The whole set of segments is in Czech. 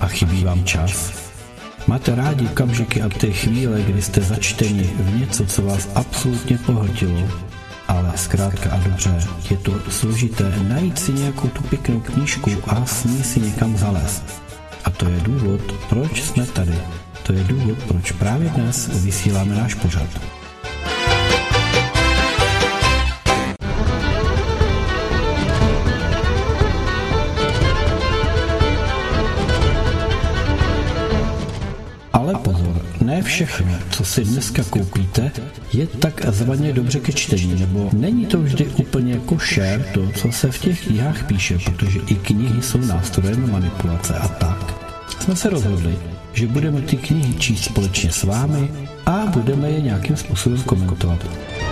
chybí vám čas? Máte rádi okamžiky a ty chvíle, kdy jste začteni v něco, co vás absolutně pohltilo, ale zkrátka a dobře, je to složité najít si nějakou tu pěknou knížku a s ní si někam zalézt. A to je důvod, proč jsme tady. To je důvod, proč právě dnes vysíláme náš pořad. Ale pozor, ne všechno, co si dneska koupíte, je takzvaně dobře ke čtení, nebo není to vždy úplně košer to, co se v těch knihách píše, protože i knihy jsou nástrojem manipulace a tak. Jsme se rozhodli, že budeme ty knihy číst společně s vámi a budeme je nějakým způsobem komentovat.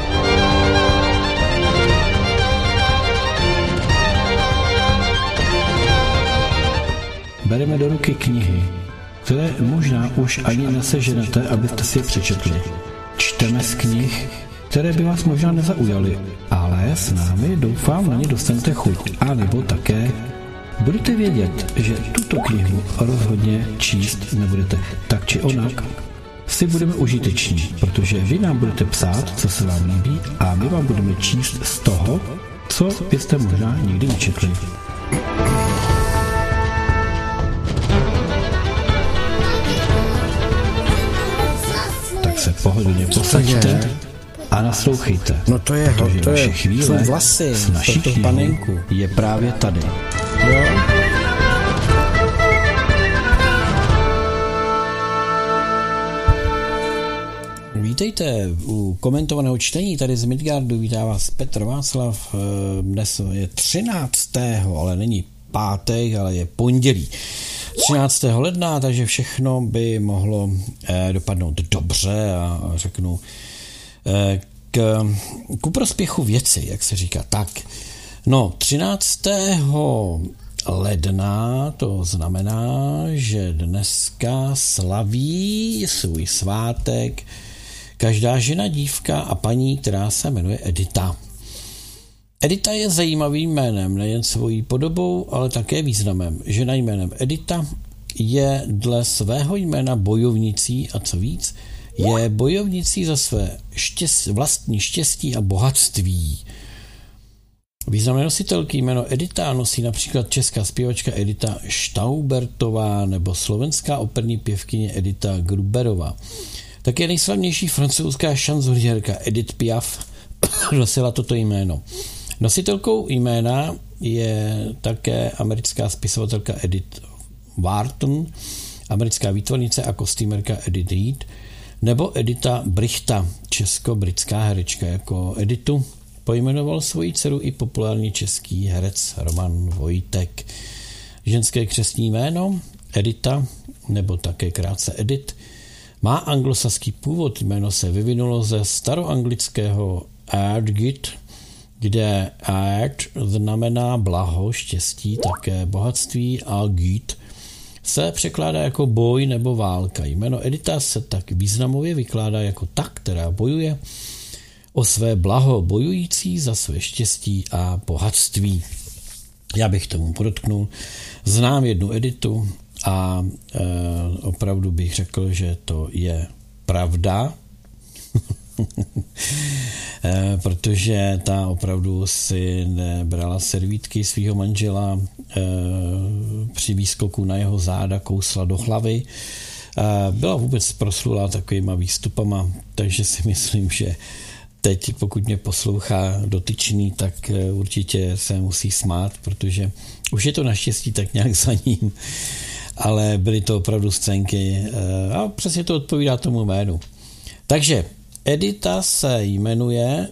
Bereme do ruky knihy, které možná už ani neseženete, abyste si je přečetli. Čteme z knih, které by vás možná nezaujaly, ale s námi doufám na ně dostanete chuť. A nebo také budete vědět, že tuto knihu rozhodně číst nebudete. Tak či onak si budeme užiteční, protože vy nám budete psát, co se vám líbí, a my vám budeme číst z toho, co byste možná nikdy nečetli. Se pohodlně posaďte a naslouchejte. No to je vaše chvíle vlasy s naší knihou je právě tady. Jo. Vítejte u komentovaného čtení tady z Midgardu. Vítá vás Petr Václav. Dnes je 13. ale není pátek, ale je pondělí. 13. ledna, takže všechno by mohlo dopadnout dobře a řeknu ku prospěchu věci, jak se říká. Tak, no 13. ledna to znamená, že dneska slaví svůj svátek každá žena, dívka a paní, která se jmenuje Edita. Edita je zajímavým jménem, nejen svojí podobou, ale také významem. Žena jménem Edita je dle svého jména bojovnicí a co víc, je bojovnicí za své vlastní štěstí a bohatství. Významné nositelky jméno Edita nosí například česká zpěvačka Edita Staubertová nebo slovenská operní pěvkyně Edita Gruberová. Také nejslavnější francouzská šanzoniérka Edith Piaf nosila toto jméno. Nositelkou jména je také americká spisovatelka Edith Wharton, americká výtvarnice a kostýmerka Edith Reed, nebo Edita Brichta, česko-britská herečka. Jako Editu pojmenoval svoji dceru i populární český herec Roman Vojtek. Ženské křestní jméno Edita, nebo také krátce Edith, má anglosaský původ. Jméno se vyvinulo ze staroanglického Ardgit, kde Ard znamená blaho, štěstí, také bohatství, a Git se překládá jako boj nebo válka. Jméno Edita se tak významově vykládá jako ta, která bojuje o své blaho, bojující za své štěstí a bohatství. Já bych tomu podotknul, znám jednu Editu a opravdu bych řekl, že to je pravda, protože ta opravdu si nebrala servítky svého manžela, při výskoku na jeho záda kousla do hlavy. Byla vůbec proslulá takovýma výstupama, takže si myslím, že teď, pokud mě poslouchá dotyčný, tak určitě se musí smát, protože už je to naštěstí tak nějak za ním, ale byly to opravdu scénky a přesně to odpovídá tomu jménu. Takže Edita se jmenuje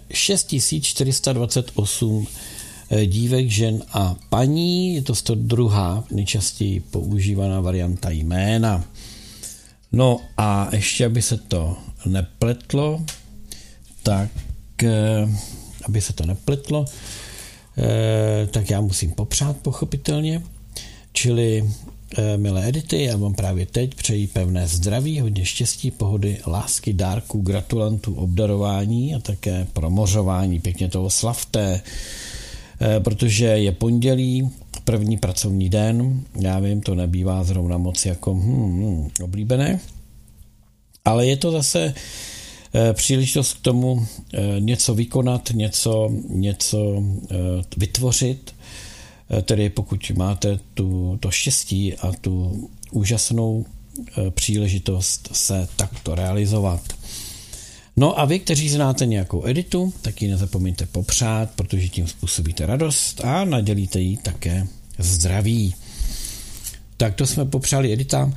6428 dívek, žen a paní. Je to 102. nejčastěji používaná varianta jména. No a ještě, aby se to nepletlo, tak já musím popřát pochopitelně. Čili milé Edity, já vám právě teď přeji pevné zdraví, hodně štěstí, pohody, lásky, dárků, gratulantů, obdarování a také promořování. Pěkně toho slavte, protože je pondělí, první pracovní den, já vím, to nebývá zrovna moc jako oblíbené, ale je to zase příležitost k tomu něco vykonat, něco vytvořit, tedy pokud máte to štěstí a tu úžasnou příležitost se takto realizovat. No a vy, kteří znáte nějakou Editu, tak ji nezapomeňte popřát, protože tím způsobíte radost a nadělíte jí také zdraví. Tak to jsme popřáli Editám.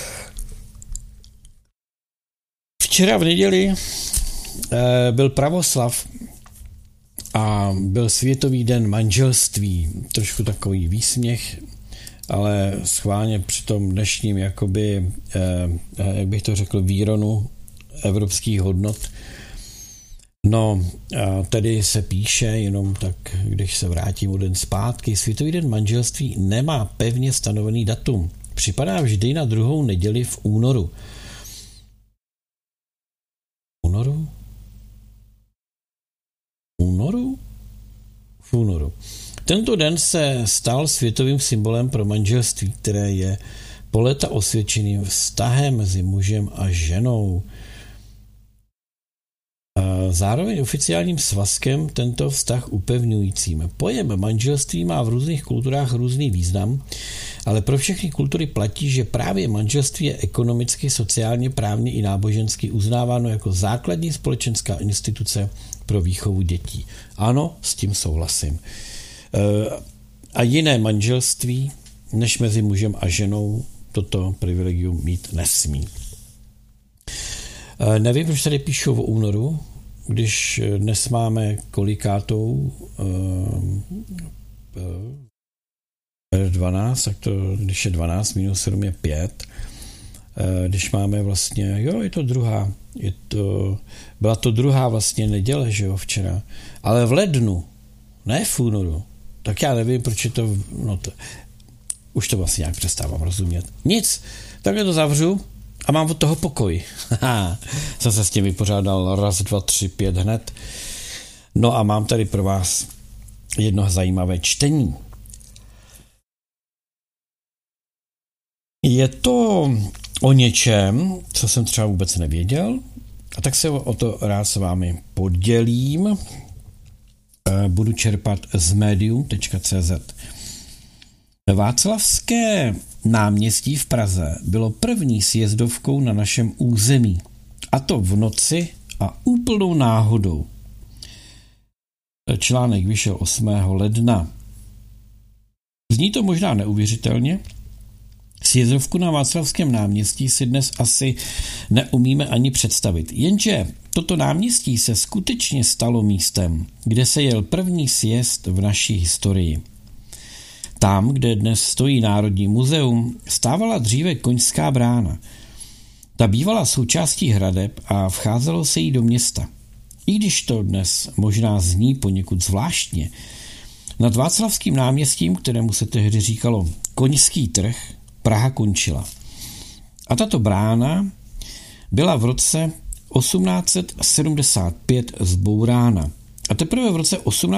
Včera v neděli byl pravoslav a byl Světový den manželství. Trošku takový výsměch, ale schválně při tom dnešním jakoby, jak bych to řekl, výronu evropských hodnot. No, tedy se píše, jenom tak, když se vrátím o den zpátky, Světový den manželství nemá pevně stanovený datum. Připadá vždy na druhou neděli v únoru. V únoru. Tento den se stal světovým symbolem pro manželství, které je po léta osvědčeným vztahem mezi mužem a ženou. Zároveň oficiálním svazkem tento vztah upevňujícím. Pojem manželství má v různých kulturách různý význam, ale pro všechny kultury platí, že právě manželství je ekonomicky, sociálně, právně i nábožensky uznáváno jako základní společenská instituce pro výchovu dětí. Ano, s tím souhlasím. A jiné manželství, než mezi mužem a ženou, toto privilegium mít nesmí. Nevím, proč tady píšou o únoru, když dnes máme kolikátou 12, tak to, když je 12, minus 7 je 5. Když máme vlastně, je to druhá, byla to druhá vlastně neděle, že jo, včera, ale v lednu, ne v únoru, tak já nevím, proč je to, už to vlastně nějak přestávám rozumět. Nic, takhle to zavřu a mám od toho pokoj. Jsem se s tím vypořádal 1, 2, 3, 5 hned. No a mám tady pro vás jedno zajímavé čtení. Je to o něčem, co jsem třeba vůbec nevěděl, a tak se o to rád s vámi podělím. Budu čerpat z medium.cz. Václavské náměstí v Praze bylo první sjezdovkou na našem území. A to v noci a úplnou náhodou. Článek vyšel 8. ledna. Zní to možná neuvěřitelně. Sjezdovku na Václavském náměstí si dnes asi neumíme ani představit. Jenže toto náměstí se skutečně stalo místem, kde se jel první sjezd v naší historii. Tam, kde dnes stojí Národní muzeum, stávala dříve Koňská brána. Ta bývala součástí hradeb a vcházelo se jí do města. I když to dnes možná zní poněkud zvláštně, nad Václavským náměstím, kterému se tehdy říkalo Koňský trh, Praha končila. A tato brána byla v roce 1875 zbourána. A teprve v roce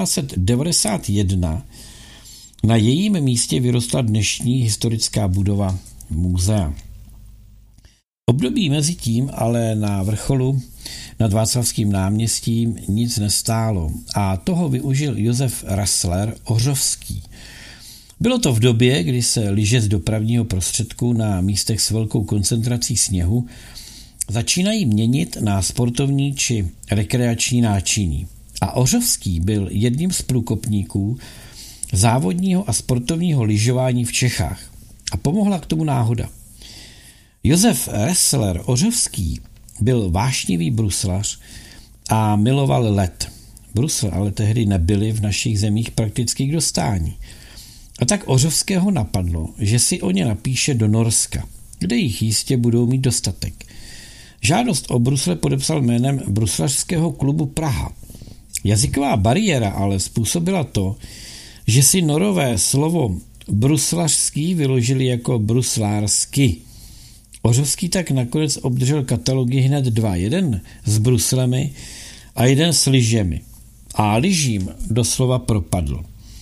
1891 na jejím místě vyrostla dnešní historická budova muzea. Období mezi tím ale na vrcholu nad Václavským náměstím nic nestálo a toho využil Josef Rassler Ořovský. Bylo to v době, kdy se lyže z dopravního prostředku na místech s velkou koncentrací sněhu začínají měnit na sportovní či rekreační náčiní. A Ořovský byl jedním z průkopníků závodního a sportovního lyžování v Čechách. A pomohla k tomu náhoda. Josef Rassler Ořovský byl vášnivý bruslař a miloval led. Brusle ale tehdy nebyly v našich zemích prakticky k dostání. A tak Ořovského napadlo, že si o ně napíše do Norska, kde jich jistě budou mít dostatek. Žádost o brusle podepsal jménem Bruslařského klubu Praha. Jazyková bariéra ale způsobila to, že si Norové slovo bruslařský vyložili jako bruslársky. Ořovský tak nakonec obdržel katalogy hned 2, jeden s bruslemi a jeden s lyžemi. A lyžím doslova propadl.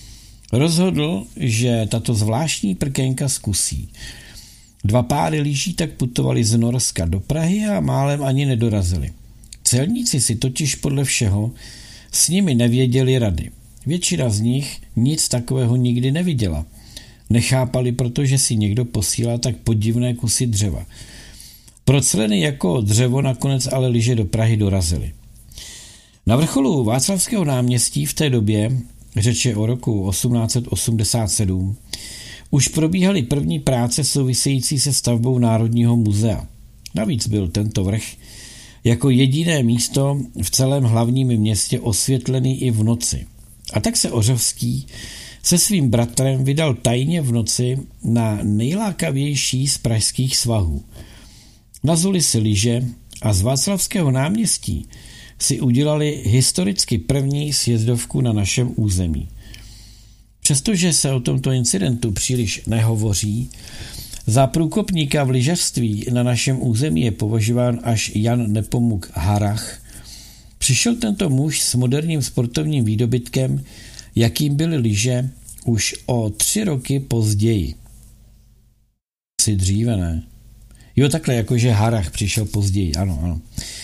Rozhodl, že tato zvláštní prkénka zkusí. 2 páry lyží tak putovali z Norska do Prahy a málem ani nedorazili. Celníci si totiž podle všeho s nimi nevěděli rady. Většina z nich nic takového nikdy neviděla. Nechápali, protože si někdo posílal tak podivné kusy dřeva. Procleny jako dřevo nakonec ale lyže do Prahy dorazily. Na vrcholu Václavského náměstí v té době, řeč je o roku 1887, už probíhaly první práce související se stavbou Národního muzea. Navíc byl tento vrch jako jediné místo v celém hlavním městě osvětlený i v noci. A tak se Ořovský se svým bratrem vydal tajně v noci na nejlákavější z pražských svahů. Nazuli si lyže a z Václavského náměstí si udělali historicky první sjezdovku na našem území. Přestože se o tomto incidentu příliš nehovoří, za průkopníka v lyžařství na našem území je považován až Jan Nepomuk Harrach. Přišel tento muž s moderním sportovním výdobytkem, jakým byly lyže, už o 3 roky později. Asi dříve, ne? Jo, takhle, jakože Harrach přišel později, ano.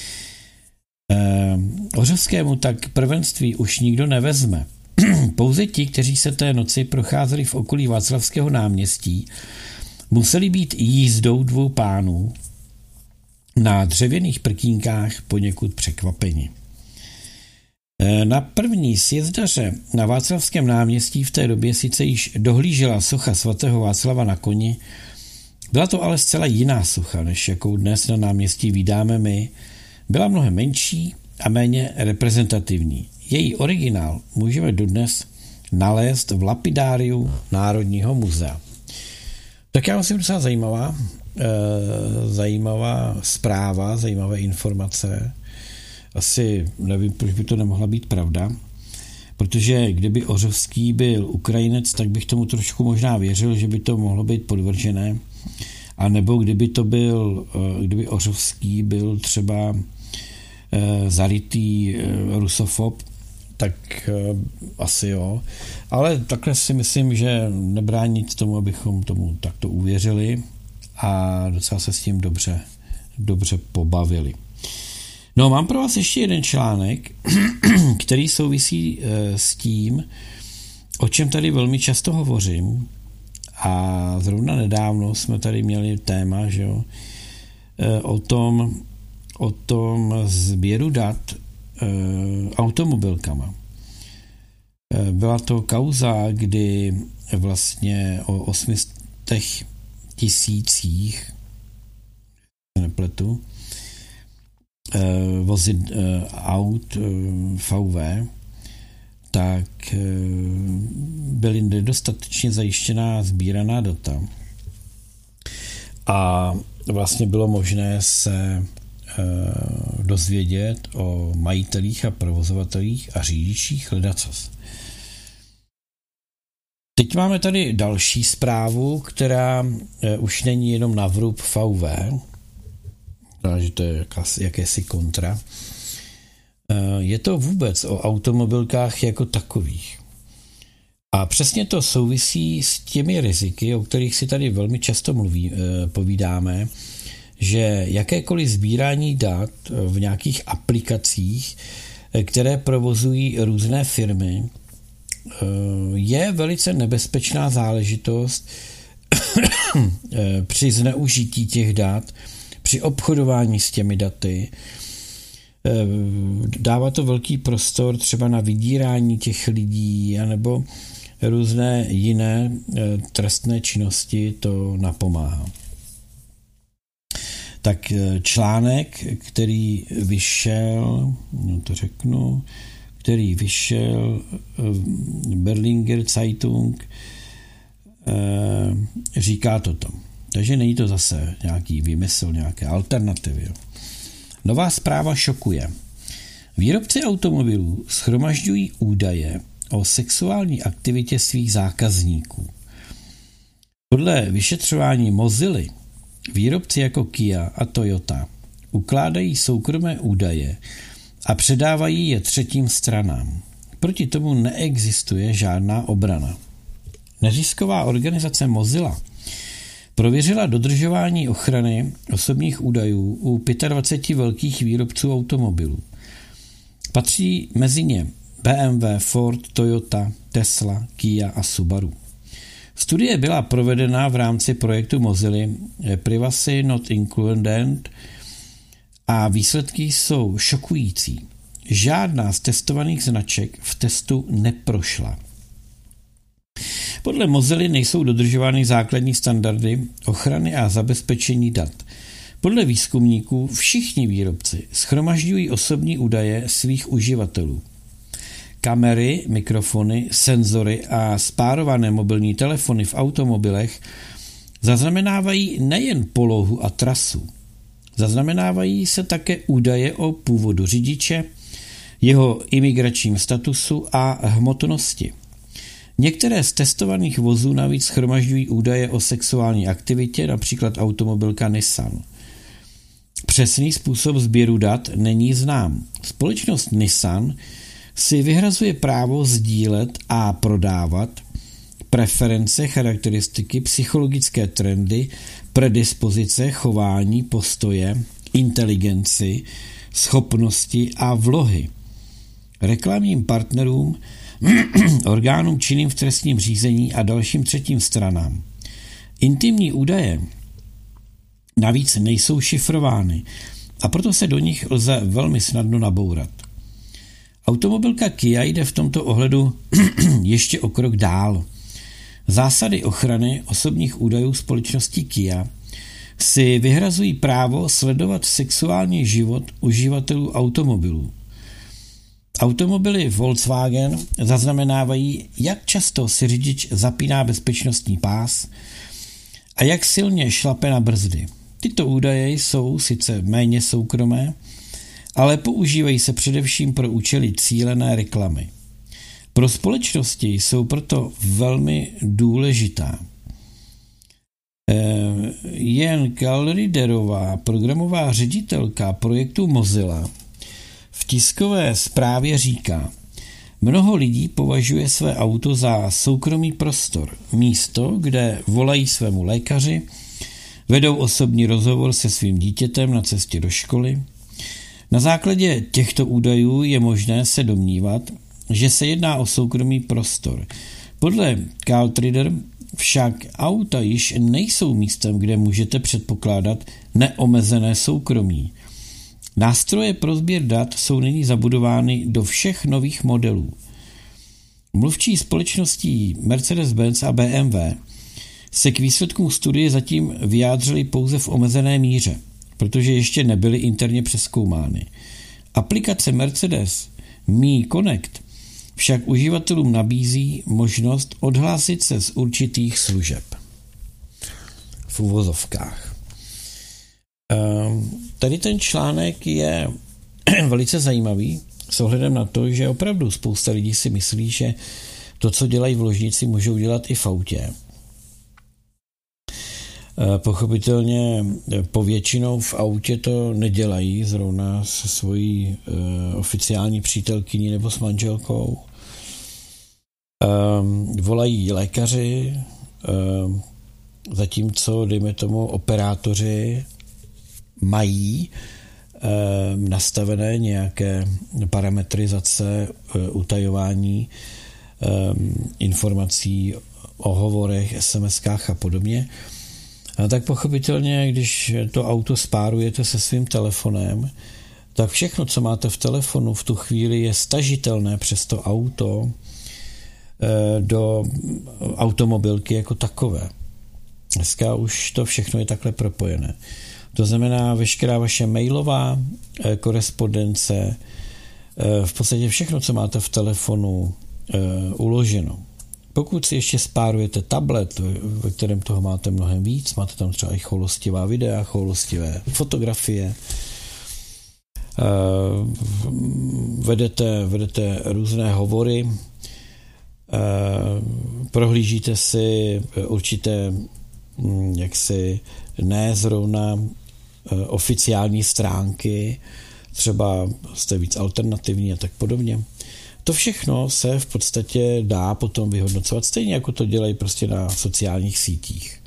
Ořovskému tak prvenství už nikdo nevezme. Pouze ti, kteří se té noci procházeli v okolí Václavského náměstí, museli být jízdou 2 pánů na dřevěných prkínkách poněkud překvapeni. Na první sjezdaře na Václavském náměstí v té době sice již dohlížela socha svatého Václava na koni, byla to ale zcela jiná socha, než jakou dnes na náměstí vídáme my. Byla mnohem menší a méně reprezentativní. Její originál můžeme dodnes nalézt v lapidáriu Národního muzea. Tak já myslím, docela zajímavá zpráva, zajímavé informace. Asi nevím, proč by to nemohla být pravda, protože kdyby Ořovský byl Ukrajinec, tak bych tomu trošku možná věřil, že by to mohlo být podvržené. A nebo kdyby Ořovský byl třeba zarytý rusofob, tak asi jo. Ale takhle si myslím, že nebrání nic tomu, abychom tomu takto uvěřili a docela se s tím dobře pobavili. No, mám pro vás ještě jeden článek, který souvisí s tím, o čem tady velmi často hovořím, a zrovna nedávno jsme tady měli téma, že jo, o tom sběru dat automobilkama. Byla to kauza, kdy vlastně o 800 tisících, nepletu, vozit aut VW, tak byly nedostatečně zajištěná sbíraná data a vlastně bylo možné se dozvědět o majitelích a provozovatelích a řidičích ledacos. Teď máme tady další zprávu, která už není jenom na vrub VW, že to je jakési kontra. Je to vůbec o automobilkách jako takových. A přesně to souvisí s těmi riziky, o kterých si tady velmi často povídáme, že jakékoliv sbírání dat v nějakých aplikacích, které provozují různé firmy, je velice nebezpečná záležitost při zneužití těch dat, při obchodování s těmi daty. Dává to velký prostor třeba na vydírání těch lidí anebo různé jiné trestné činnosti to napomáhá. Tak článek, který vyšel Berlinger Zeitung, říká toto. Takže není to zase nějaký výmysl, nějaké alternativy. Nová zpráva šokuje. Výrobci automobilů shromažďují údaje o sexuální aktivitě svých zákazníků. Podle vyšetřování Mozily výrobci jako Kia a Toyota ukládají soukromé údaje a předávají je třetím stranám. Proti tomu neexistuje žádná obrana. nezisková organizace Mozilla prověřila dodržování ochrany osobních údajů u 25 velkých výrobců automobilů. Patří mezi ně BMW, Ford, Toyota, Tesla, Kia a Subaru. Studie byla provedena v rámci projektu Mozilla Privacy Not Included a výsledky jsou šokující. Žádná z testovaných značek v testu neprošla. Podle Mozilla nejsou dodržovány základní standardy ochrany a zabezpečení dat. Podle výzkumníků všichni výrobci shromažďují osobní údaje svých uživatelů. Kamery, mikrofony, senzory a spárované mobilní telefony v automobilech zaznamenávají nejen polohu a trasu. Zaznamenávají se také údaje o původu řidiče, jeho imigračním statusu a hmotnosti. Některé z testovaných vozů navíc shromažďují údaje o sexuální aktivitě, například automobilka Nissan. Přesný způsob sběru dat není znám. Společnost Nissan si vyhrazuje právo sdílet a prodávat preference, charakteristiky, psychologické trendy, predispozice, chování, postoje, inteligenci, schopnosti a vlohy reklamním partnerům, orgánům činným v trestním řízení a dalším třetím stranám. Intimní údaje navíc nejsou šifrovány a proto se do nich lze velmi snadno nabourat. Automobilka Kia jde v tomto ohledu ještě o krok dál. Zásady ochrany osobních údajů společnosti Kia si vyhrazují právo sledovat sexuální život uživatelů automobilů. Automobily Volkswagen zaznamenávají, jak často si řidič zapíná bezpečnostní pás a jak silně šlape na brzdy. Tyto údaje jsou sice méně soukromé, ale používají se především pro účely cílené reklamy. Pro společnosti jsou proto velmi důležitá. Jen Kalriderová, programová ředitelka projektu Mozilla, v tiskové zprávě říká: mnoho lidí považuje své auto za soukromý prostor, místo, kde volají svému lékaři, vedou osobní rozhovor se svým dítětem na cestě do školy. Na základě těchto údajů je možné se domnívat, že se jedná o soukromý prostor. Podle Kaltrider však auta již nejsou místem, kde můžete předpokládat neomezené soukromí. Nástroje pro sběr dat jsou nyní zabudovány do všech nových modelů. Mluvčí společností Mercedes-Benz a BMW se k výsledkům studie zatím vyjádřili pouze v omezené míře, protože ještě nebyly interně přezkoumány. Aplikace Mercedes Me Connect však uživatelům nabízí možnost odhlásit se z určitých služeb. V uvozovkách. Tady ten článek je velice zajímavý s ohledem na to, že opravdu spousta lidí si myslí, že to, co dělají v ložnici, můžou dělat i v autě. Pochopitelně povětšinou v autě to nedělají zrovna se svojí oficiální přítelkyní nebo s manželkou. Volají lékaři, zatímco, dejme tomu, operátoři mají nastavené nějaké parametrizace utajování informací o hovorech, SMS-kách a podobně. A tak pochopitelně, když to auto spárujete se svým telefonem, tak všechno, co máte v telefonu v tu chvíli, je stažitelné přes to auto do automobilky jako takové. Dneska už to všechno je takhle propojené. To znamená, veškerá vaše mailová korespondence, v podstatě všechno, co máte v telefonu uloženo. Pokud si ještě spárujete tablet, ve kterém toho máte mnohem víc, máte tam třeba i choulostivá videa, choulostivé fotografie, vedete různé hovory, prohlížíte si určité jaksi ne zrovna oficiální stránky, třeba jste víc alternativní a tak podobně, To všechno se v podstatě dá potom vyhodnocovat stejně, jako to dělají prostě na sociálních sítích.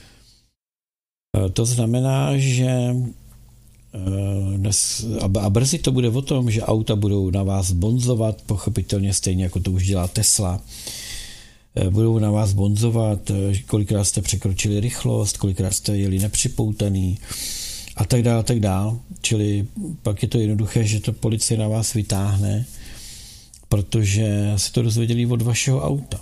To znamená, že a brzy to bude o tom, že auta budou na vás bonzovat, pochopitelně stejně, jako to už dělá Tesla. Budou na vás bonzovat, kolikrát jste překročili rychlost, kolikrát jste jeli nepřipoutaný a tak dále, tak dále. Čili pak je to jednoduché, že to policie na vás vytáhne, protože se to dozvěděli od vašeho auta.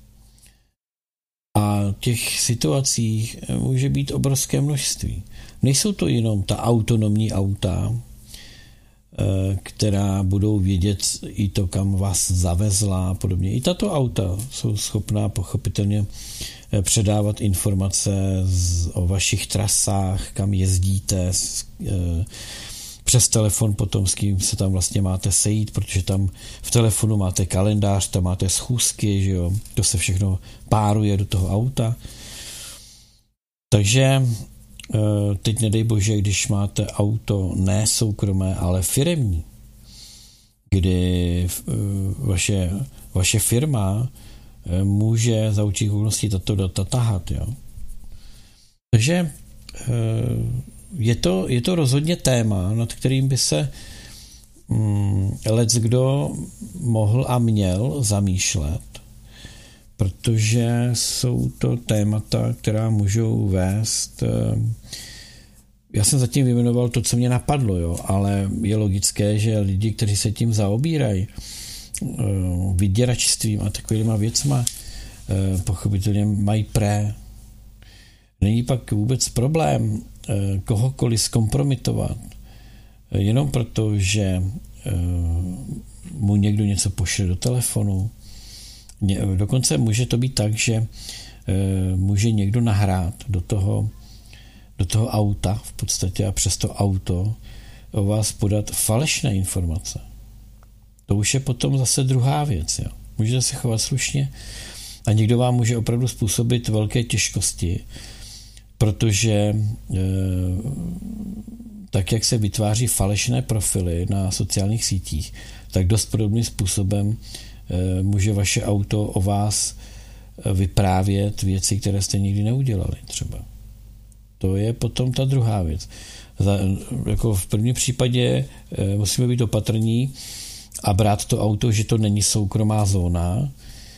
A těch situací může být obrovské množství. Nejsou to jenom ta autonomní auta, která budou vědět i to, kam vás zavezla a podobně. I tato auta jsou schopná pochopitelně předávat informace o vašich trasách, kam jezdíte, přes telefon potom, s kým se tam vlastně máte sejít, protože tam v telefonu máte kalendář, tam máte schůzky, že jo, to se všechno páruje do toho auta. Takže teď nedej bože, když máte auto ne soukromé, ale firemní, kdy vaše firma může za určitých okolností tato data tahat. Jo. Takže je to rozhodně téma, nad kterým by se leckdo mohl a měl zamýšlet, protože jsou to témata, která můžou vést. Já jsem zatím vyjmenoval to, co mě napadlo, jo, ale je logické, že lidi, kteří se tím zaobírají, vyděračstvím a takovýma věcma, pochopitelně mají Není pak vůbec problém kohokoliv zkompromitovat, jenom proto, že mu někdo něco pošle do telefonu. Dokonce může to být tak, že může někdo nahrát do toho auta v podstatě a přes to auto o vás podat falešné informace. To už je potom zase druhá věc. Jo. Můžete se chovat slušně a někdo vám může opravdu způsobit velké těžkosti, protože tak, jak se vytváří falešné profily na sociálních sítích, tak dost podobným způsobem může vaše auto o vás vyprávět věci, které jste nikdy neudělali třeba. To je potom ta druhá věc. Jako v prvním případě musíme být opatrní a brát to auto, že to není soukromá zóna,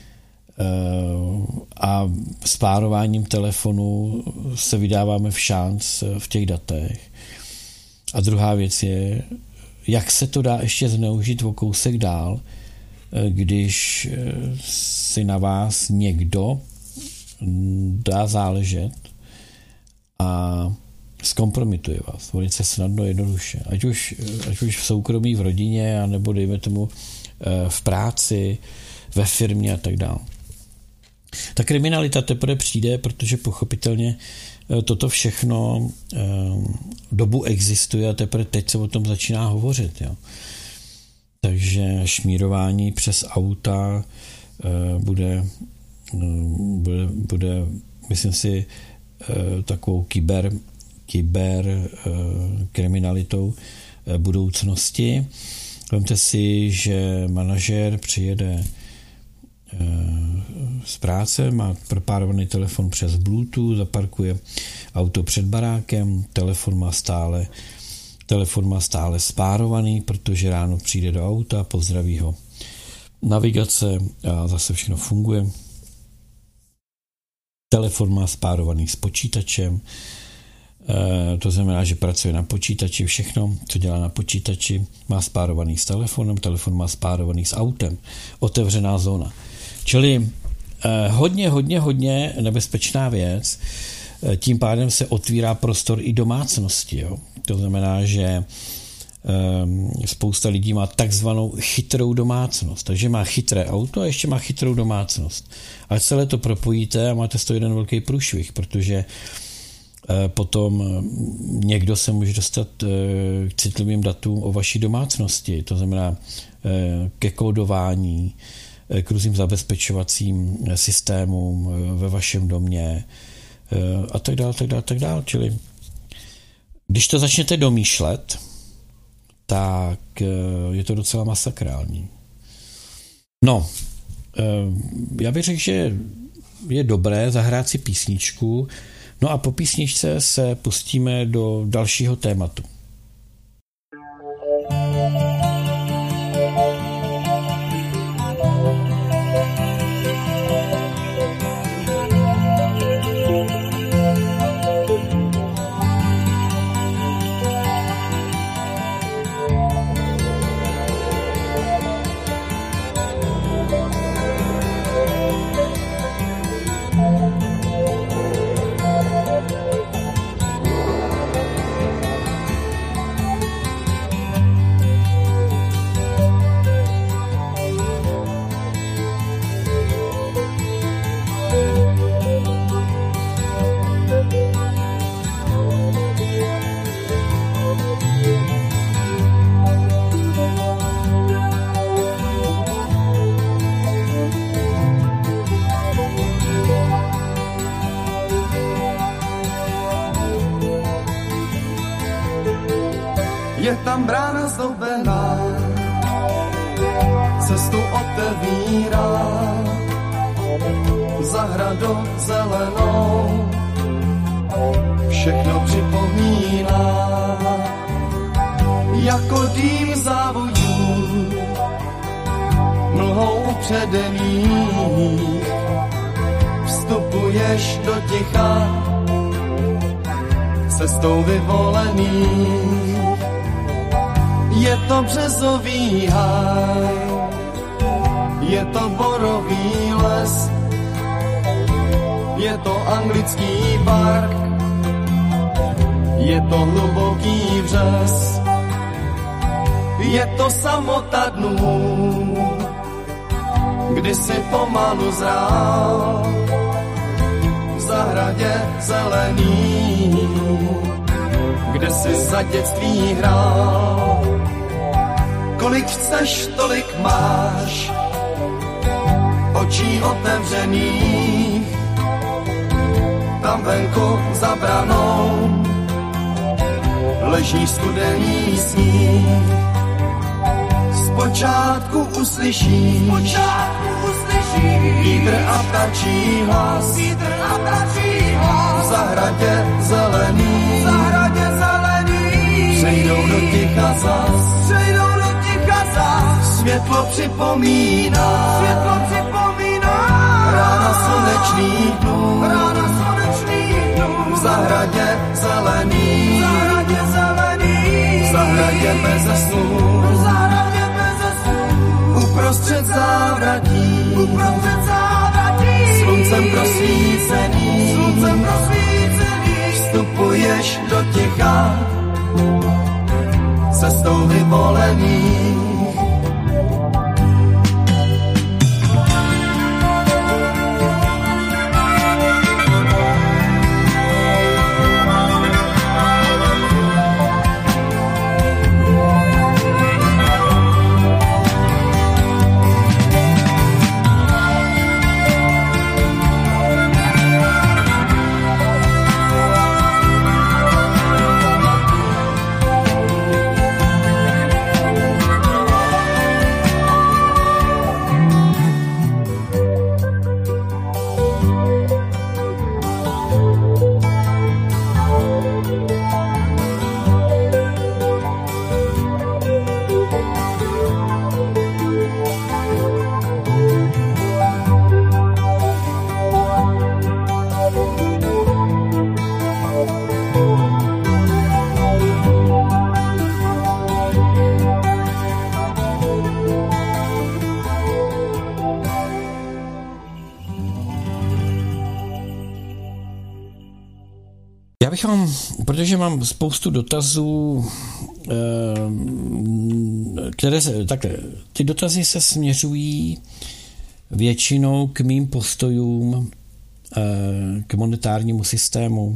a s párováním telefonu se vydáváme v šanc v těch datech. A druhá věc je, jak se to dá ještě zneužít o kousek dál, když si na vás někdo dá záležet a zkompromituje vás. Velice snadno, jednoduše. Ať už v soukromí, v rodině, anebo dejme tomu v práci, ve firmě a tak dále. Ta kriminalita teprve přijde, protože pochopitelně toto všechno dobu existuje a teprve teď se o tom začíná hovořit. Jo. Takže šmírování přes auta bude myslím si, takovou kyber kriminalitou budoucnosti. Vemte si, že manažer přijede z práce, má propárovaný telefon přes Bluetooth, zaparkuje auto před barákem, telefon má stále spárovaný, protože ráno přijde do auta, pozdraví ho navigace a zase všechno funguje. Telefon má spárovaný s počítačem, to znamená, že pracuje na počítači, všechno, co dělá na počítači, má spárovaný s telefonem, telefon má spárovaný s autem. Otevřená zóna. Čili hodně nebezpečná věc. Tím pádem se otvírá prostor i domácnosti. Jo. To znamená, že spousta lidí má takzvanou chytrou domácnost. Takže má chytré auto a ještě má chytrou domácnost. Ale celé to propojíte a máte z toho jeden velký průšvih, protože potom někdo se může dostat k citlivým datům o vaší domácnosti. To znamená ke kódování, k různým zabezpečovacím systémům ve vašem domě a tak dále. Čili když to začnete domýšlet, tak je to docela masakrální. No, já bych řekl, že je dobré zahrát si písničku, no a po písničce se pustíme do dalšího tématu. Je tam brána zdobená, cestu otevírá, zahradou zelenou, všechno připomíná, jako dým závojů, mlhou upředených, vstupuješ do ticha, cestou vyvolených. Je to březový háj, je to borový les, je to anglický park, je to hluboký vřes, je to samota dnů, kdy si pomalu zrál v zahradě zelený, kde si za dětství hrál. Kolik chceš, tolik máš, očí otevřených, tam venku za branou leží studený sníh. Zpočátku uslyšíš vítr a ptačí hlas, v zahradě zelený, přejdou do ticha zas, světlo připomíná, rána slunečných dnů, v zahradě zelený, v zahradě beze snů, uprostřed závratí, sluncem prosvícený, vstupuješ do ticha, cestou vyvolený. Protože mám spoustu dotazů, ty dotazy se směřují většinou k mým postojům, k monetárnímu systému,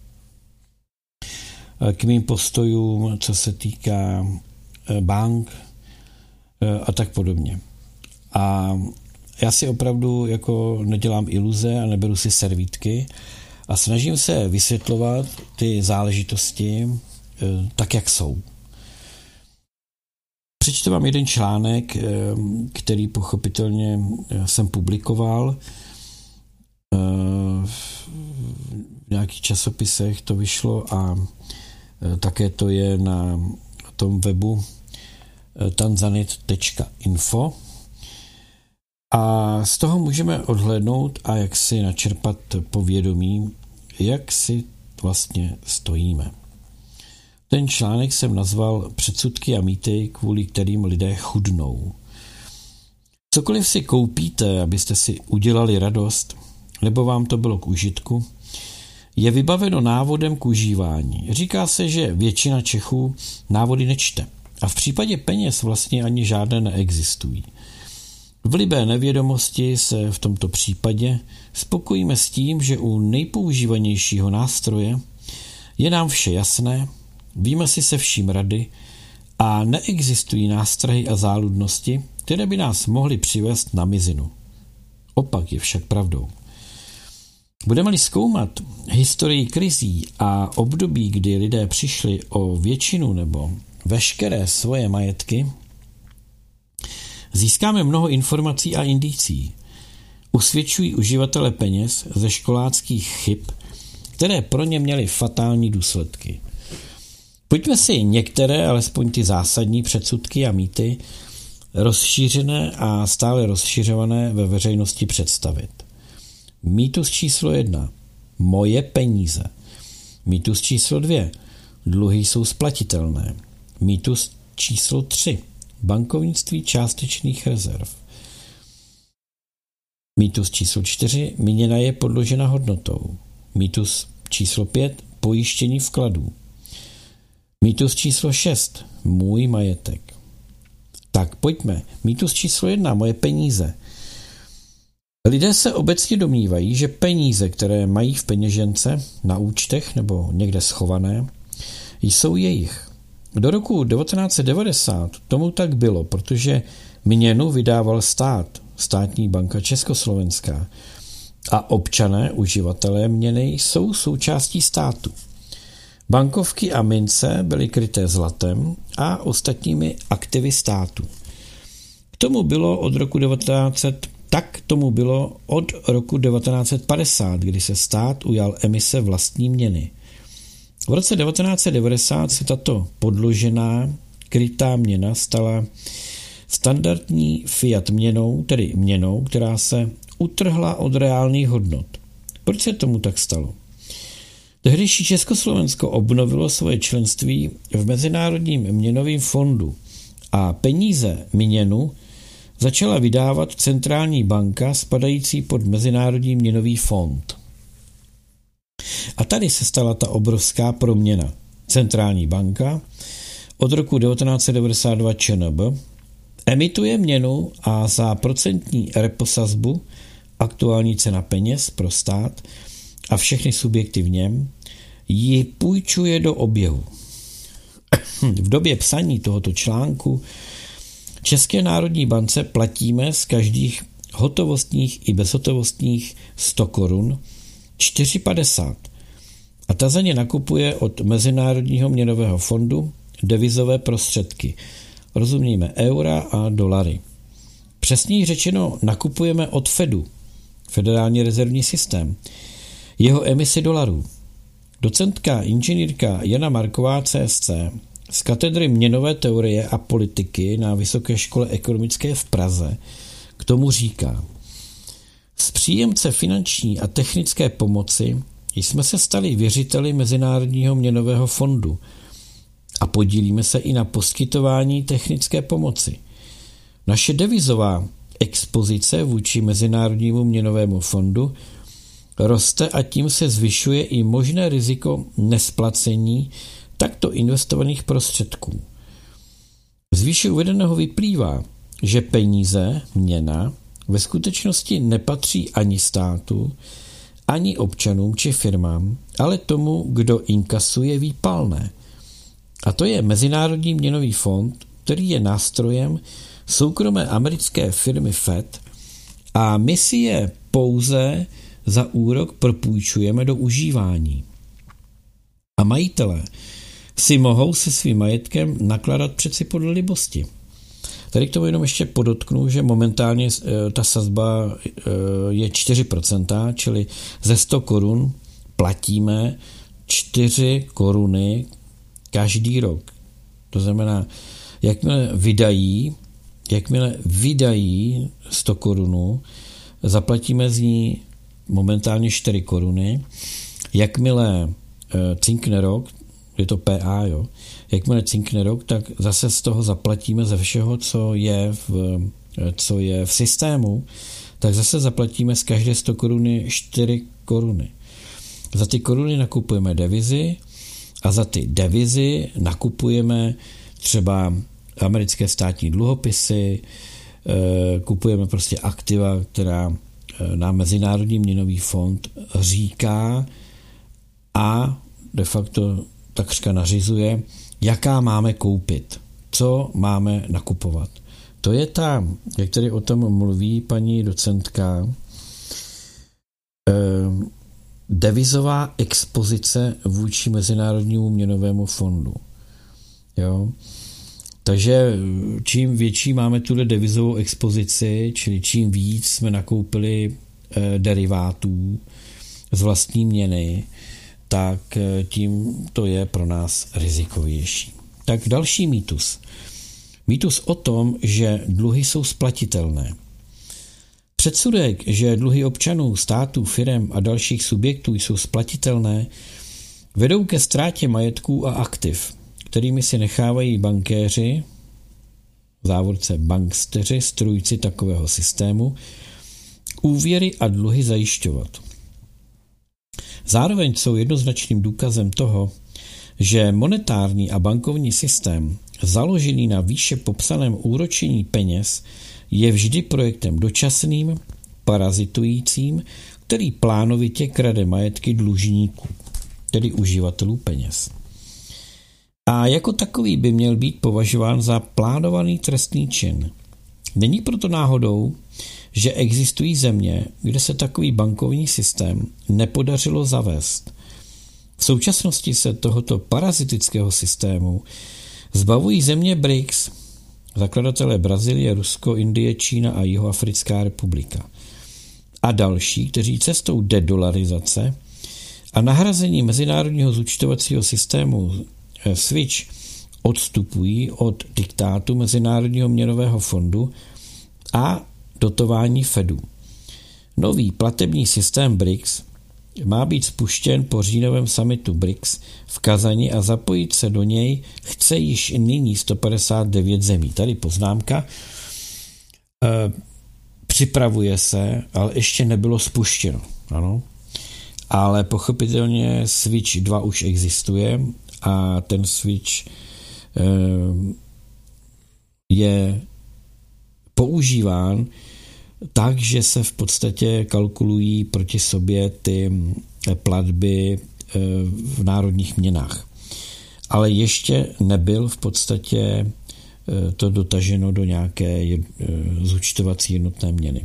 k mým postojům, co se týká bank a tak podobně. A já si opravdu jako nedělám iluze a neberu si servítky a snažím se vysvětlovat ty záležitosti tak, jak jsou. Přečtu vám jeden článek, který pochopitelně jsem publikoval. V nějakých časopisech to vyšlo a také to je na tom webu tanzanit.info. A z toho můžeme odhlédnout a jak si načerpat povědomí, jak si vlastně stojíme. Ten článek jsem nazval Předsudky a mýty, kvůli kterým lidé chudnou. Cokoliv si koupíte, abyste si udělali radost, nebo vám to bylo k užitku, je vybaveno návodem k užívání. Říká se, že většina Čechů návody nečte a v případě peněz vlastně ani žádné neexistují. V libé nevědomosti se v tomto případě spokojíme s tím, že u nejpoužívanějšího nástroje je nám vše jasné, víme si se vším rady a neexistují nástrahy a záludnosti, které by nás mohly přivést na mizinu. Opak je však pravdou. Budeme-li zkoumat historii krizí a období, kdy lidé přišli o většinu nebo veškeré svoje majetky, získáme mnoho informací a indicí. Usvědčují uživatele peněz ze školáckých chyb, které pro ně měly fatální důsledky. Pojďme si některé, alespoň ty zásadní předsudky a mýty, rozšířené a stále rozšiřované ve veřejnosti představit. Mýtus číslo 1. Moje peníze. Mýtus číslo 2. Dluhy jsou splatitelné. Mýtus číslo 3. Bankovnictví částečných rezerv. Mýtus číslo 4. Měna je podložena hodnotou. Mýtus číslo 5. Pojištění vkladů. Mýtus číslo 6. Můj majetek. Tak pojďme. Mýtus číslo 1. Moje peníze. Lidé se obecně domnívají, že peníze, které mají v peněžence, na účtech nebo někde schované, jsou jejich. Do roku 1990 tomu tak bylo, protože měnu vydával stát, státní banka Československá, a občané, uživatelé měny, jsou součástí státu. Bankovky a mince byly kryté zlatem a ostatními aktivy státu. Tomu bylo od roku 1950, kdy se stát ujal emise vlastní měny. V roce 1990 se tato podložená, krytá měna stala standardní fiat měnou, tedy měnou, která se utrhla od reálných hodnot. Proč se tomu tak stalo? Tehdejší Československo obnovilo svoje členství v Mezinárodním měnovém fondu a peníze měnu začala vydávat centrální banka spadající pod Mezinárodní měnový fond. A tady se stala ta obrovská proměna. Centrální banka od roku 1992 ČNB emituje měnu a za procentní reposazbu, aktuální cena peněz pro stát a všechny subjekty v něm, ji půjčuje do oběhu. V době psaní tohoto článku České národní bance platíme z každých hotovostních i bezhotovostních 100 korun 4,50 a ta za ně nakupuje od Mezinárodního měnového fondu devizové prostředky. Rozumějme eura a dolary. Přesněji řečeno nakupujeme od Fedu, Federální rezervní systém, jeho emisi dolarů. Docentka inženýrka Jana Marková CSC z katedry měnové teorie a politiky na Vysoké škole ekonomické v Praze k tomu říká: z příjemce finanční a technické pomoci jsme se stali věřiteli Mezinárodního měnového fondu a podílíme se i na poskytování technické pomoci. Naše devizová expozice vůči Mezinárodnímu měnovému fondu roste a tím se zvyšuje i možné riziko nesplacení takto investovaných prostředků. Z výše uvedeného vyplývá, že peníze, měna, ve skutečnosti nepatří ani státu, ani občanům či firmám, ale tomu, kdo inkasuje výpalné. A to je Mezinárodní měnový fond, který je nástrojem soukromé americké firmy Fed a my si je pouze za úrok propůjčujeme do užívání. A majitelé si mohou se svým majetkem nakládat přeci podle libosti. Tady k tomu jenom ještě podotknu, že momentálně ta sazba je 4%, čili ze 100 korun platíme 4 koruny každý rok. To znamená, jakmile vydají 100 korunů, zaplatíme z ní momentálně 4 koruny. Jakmile cinkne rok, je to PA, jo, jakmile cinkne rok, tak zase z toho zaplatíme ze všeho, co je v systému, tak zase zaplatíme z každé 100 koruny 4 koruny. Za ty koruny nakupujeme devizy a za ty devizy nakupujeme třeba americké státní dluhopisy, kupujeme prostě aktiva, která nám Mezinárodní měnový fond říká a de facto takřka nařizuje, jaká máme koupit, co máme nakupovat. To je ta, jak tady o tom mluví paní docentka, devizová expozice vůči Mezinárodnímu měnovému fondu. Jo? Takže čím větší máme tuhle devizovou expozici, čili čím víc jsme nakoupili derivátů z vlastní měny, tak tím to je pro nás rizikovější. Tak další mýtus. Mýtus o tom, že dluhy jsou splatitelné. Předsudek, že dluhy občanů, států, firem a dalších subjektů jsou splatitelné, vedou ke ztrátě majetků a aktiv, kterými si nechávají bankéři, v závorce banksteři, strůjci takového systému, úvěry a dluhy zajišťovat. Zároveň jsou jednoznačným důkazem toho, že monetární a bankovní systém založený na výše popsaném úročení peněz je vždy projektem dočasným, parazitujícím, který plánovitě krade majetky dlužníků, tedy uživatelů peněz. A jako takový by měl být považován za plánovaný trestný čin. Není proto náhodou, že existují země, kde se takový bankovní systém nepodařilo zavést. V současnosti se tohoto parazitického systému zbavují země BRICS, zakladatelé Brazílie, Rusko, Indie, Čína a Jihoafrická republika. A další, kteří cestou dedolarizace a nahrazení mezinárodního zúčtovacího systému SWIFT odstupují od diktátu Mezinárodního měnového fondu a dotování Fedu. Nový platební systém BRICS má být spuštěn po říjnovém summitu BRICS v Kazani a zapojit se do něj chce již nyní 159 zemí. Tady poznámka. Připravuje se, ale ještě nebylo spuštěno. Ano. Ale pochopitelně Switch 2 už existuje a ten Switch je používán tak, že se v podstatě kalkulují proti sobě ty platby v národních měnách. Ale ještě nebyl v podstatě to dotaženo do nějaké zúčtovací jednotné měny.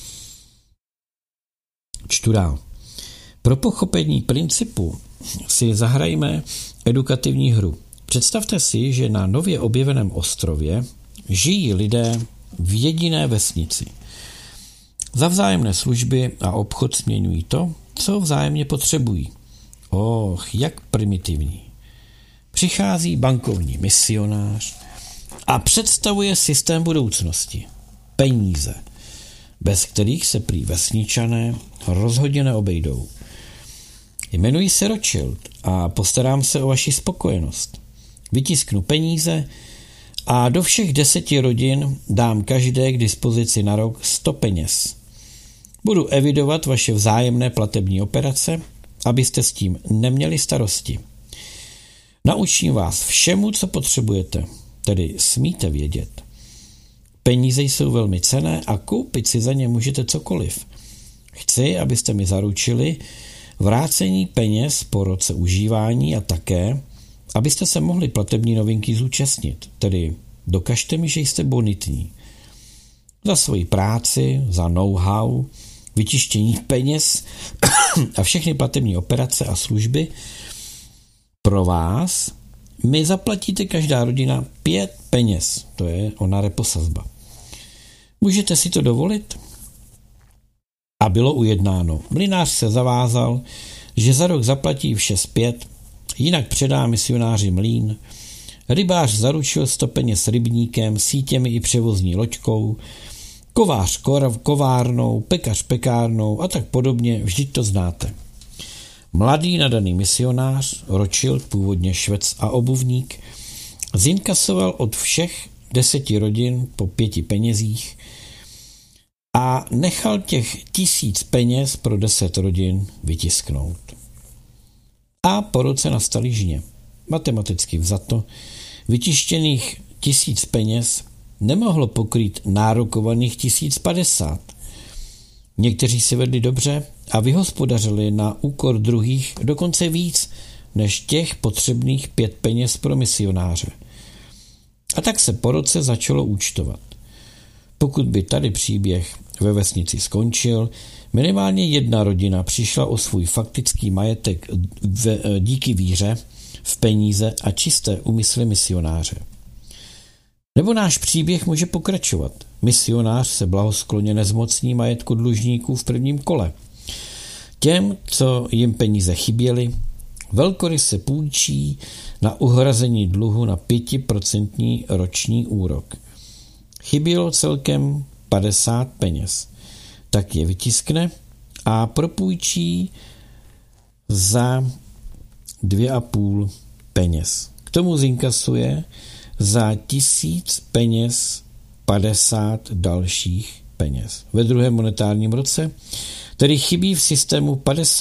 Čtu dál. Pro pochopení principu si zahrajme edukativní hru. Představte si, že na nově objeveném ostrově žijí lidé v jediné vesnici. Za vzájemné služby a obchod směňují to, co vzájemně potřebují. Jak primitivní. Přichází bankovní misionář a představuje systém budoucnosti. Peníze, bez kterých se prý vesničané rozhodně neobejdou. Jmenuji se Rothschild a postarám se o vaši spokojenost. Vytisknu peníze a do všech 10 rodin dám každé k dispozici na rok 100 peněz. Budu evidovat vaše vzájemné platební operace, abyste s tím neměli starosti. Naučím vás všemu, co potřebujete, tedy smíte vědět. Peníze jsou velmi cenné a koupit si za ně můžete cokoliv. Chci, abyste mi zaručili vrácení peněz po roce užívání a také, abyste se mohli platební novinky zúčastnit, tedy dokažte mi, že jste bonitní. Za svoji práci, za know-how, vytištění peněz a všechny platební operace a služby pro vás mi zaplatíte každá rodina 5 peněz, to je ona reposazba. Můžete si to dovolit? A bylo ujednáno. Mlynář se zavázal, že za rok zaplatí vše zpět, jinak předá misionáři mlýn. Rybář zaručil 100 peněz rybníkem, sítěmi i převozní loďkou, kovář kovárnou, pekař pekárnou a tak podobně, vždyť to znáte. Mladý nadaný misionář, Rothschild, původně švec a obuvník, zinkasoval od všech 10 rodin po 5 penězích a nechal těch 1000 peněz pro 10 rodin vytisknout. A po roce nastaly žně. Matematicky vzato, vytištěných 1000 peněz nemohlo pokrýt nárokovaných 1050. Někteří si vedli dobře a vyhospodařili na úkor druhých dokonce víc než těch potřebných 5 peněz pro misionáře. A tak se po roce začalo účtovat. Pokud by tady příběh ve vesnici skončil, minimálně jedna rodina přišla o svůj faktický majetek díky víře v peníze a čisté úmysly misionáře. Nebo náš příběh může pokračovat. Misionář se blahoskloně nezmocní majetku dlužníků v prvním kole. Těm, co jim peníze chyběly, velkoryse půjčí na uhrazení dluhu na 5% roční úrok. Chybělo celkem 50 peněz. Tak je vytiskne a propůjčí za 2,5 peněz. K tomu zinkasuje za 1000 peněz 50 dalších peněz. Ve druhém monetárním roce tedy chybí v systému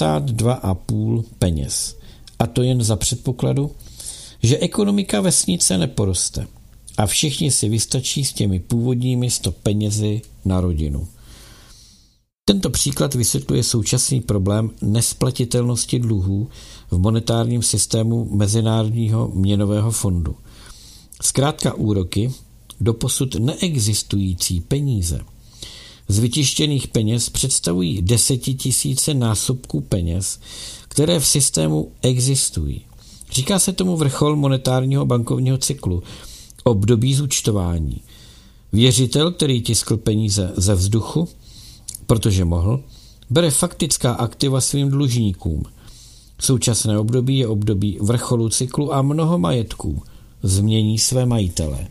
52,5 peněz. A to jen za předpokladu, že ekonomika vesnice neporoste a všichni si vystačí s těmi původními 100 penězi na rodinu. Tento příklad vysvětluje současný problém nesplatitelnosti dluhů v monetárním systému Mezinárodního měnového fondu. Zkrátka úroky, doposud neexistující peníze, z vytištěných peněz představují 10 000 násobků peněz, které v systému existují. Říká se tomu vrchol monetárního bankovního cyklu, období zúčtování. Věřitel, který tiskl peníze ze vzduchu, protože mohl, bere faktická aktiva svým dlužníkům. Současné období je období vrcholu cyklu a mnoho majetků změní své majitele.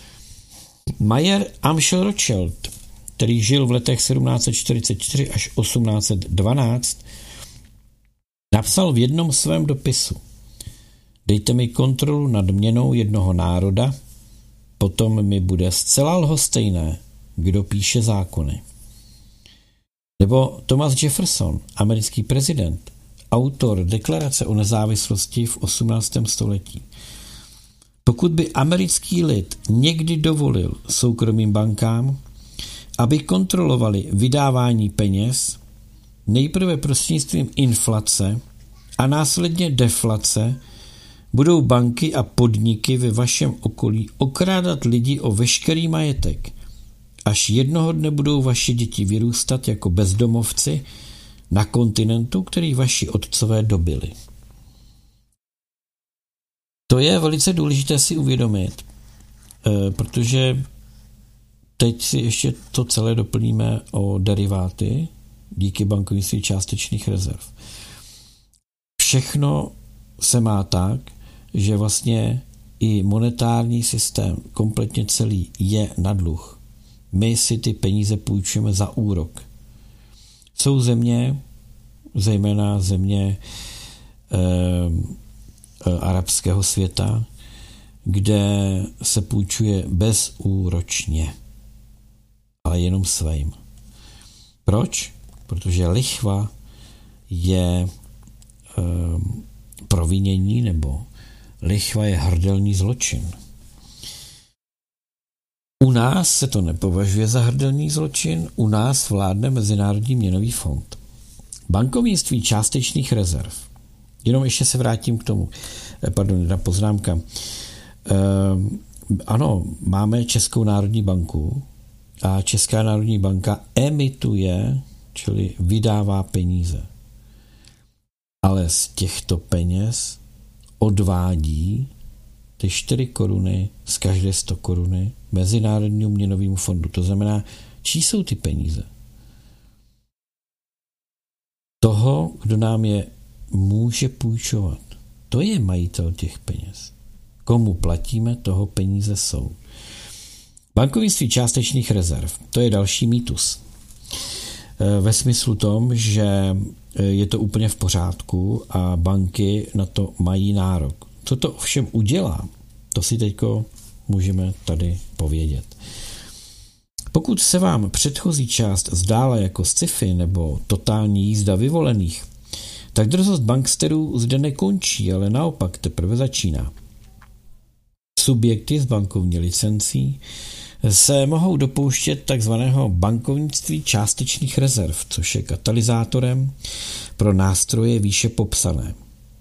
Mayer Amschel Rothschild, který žil v letech 1744 až 1812, napsal v jednom svém dopisu: Dejte mi kontrolu nad měnou jednoho národa, potom mi bude zcela lhostejné, kdo píše zákony. Nebo Thomas Jefferson, americký prezident, autor deklarace o nezávislosti v 18. století. Pokud by americký lid někdy dovolil soukromým bankám, aby kontrolovali vydávání peněz, nejprve prostřednictvím inflace a následně deflace, budou banky a podniky ve vašem okolí okrádat lidi o veškerý majetek, až jednoho dne budou vaše děti vyrůstat jako bezdomovci na kontinentu, který vaši otcové dobyli. To je velice důležité si uvědomit, protože teď si ještě to celé doplníme o deriváty díky bankovnictví částečných rezerv. Všechno se má tak, že vlastně i monetární systém kompletně celý je na dluh. My si ty peníze půjčujeme za úrok. Jsou země, zejména země arabského světa, kde se půjčuje bezúročně, ale jenom svým. Proč? Protože lichva je provinění, nebo lichva je hrdelní zločin. U nás se to nepovažuje za hrdelní zločin, u nás vládne Mezinárodní měnový fond. Bankovnictví částečných rezerv. Jenom ještě se vrátím k tomu. Jedna poznámka. Ano, máme Českou národní banku a Česká národní banka emituje, čili vydává peníze. Ale z těchto peněz odvádí ty 4 koruny z každé 100 koruny Mezinárodnímu měnovému fondu. To znamená, čí jsou ty peníze? Toho, kdo nám je může půjčovat. To je majitel těch peněz. Komu platíme, toho peníze jsou. Bankovnictví částečných rezerv. To je další mýtus. Ve smyslu tom, že je to úplně v pořádku a banky na to mají nárok. Co to ovšem udělá, to si teďko můžeme tady povědět. Pokud se vám předchozí část zdála jako sci-fi nebo totální jízda vyvolených, tak drzost banksterů zde nekončí, ale naopak teprve začíná. Subjekty s bankovní licencí se mohou dopouštět takzvaného bankovnictví částečných rezerv, což je katalyzátorem pro nástroje výše popsané.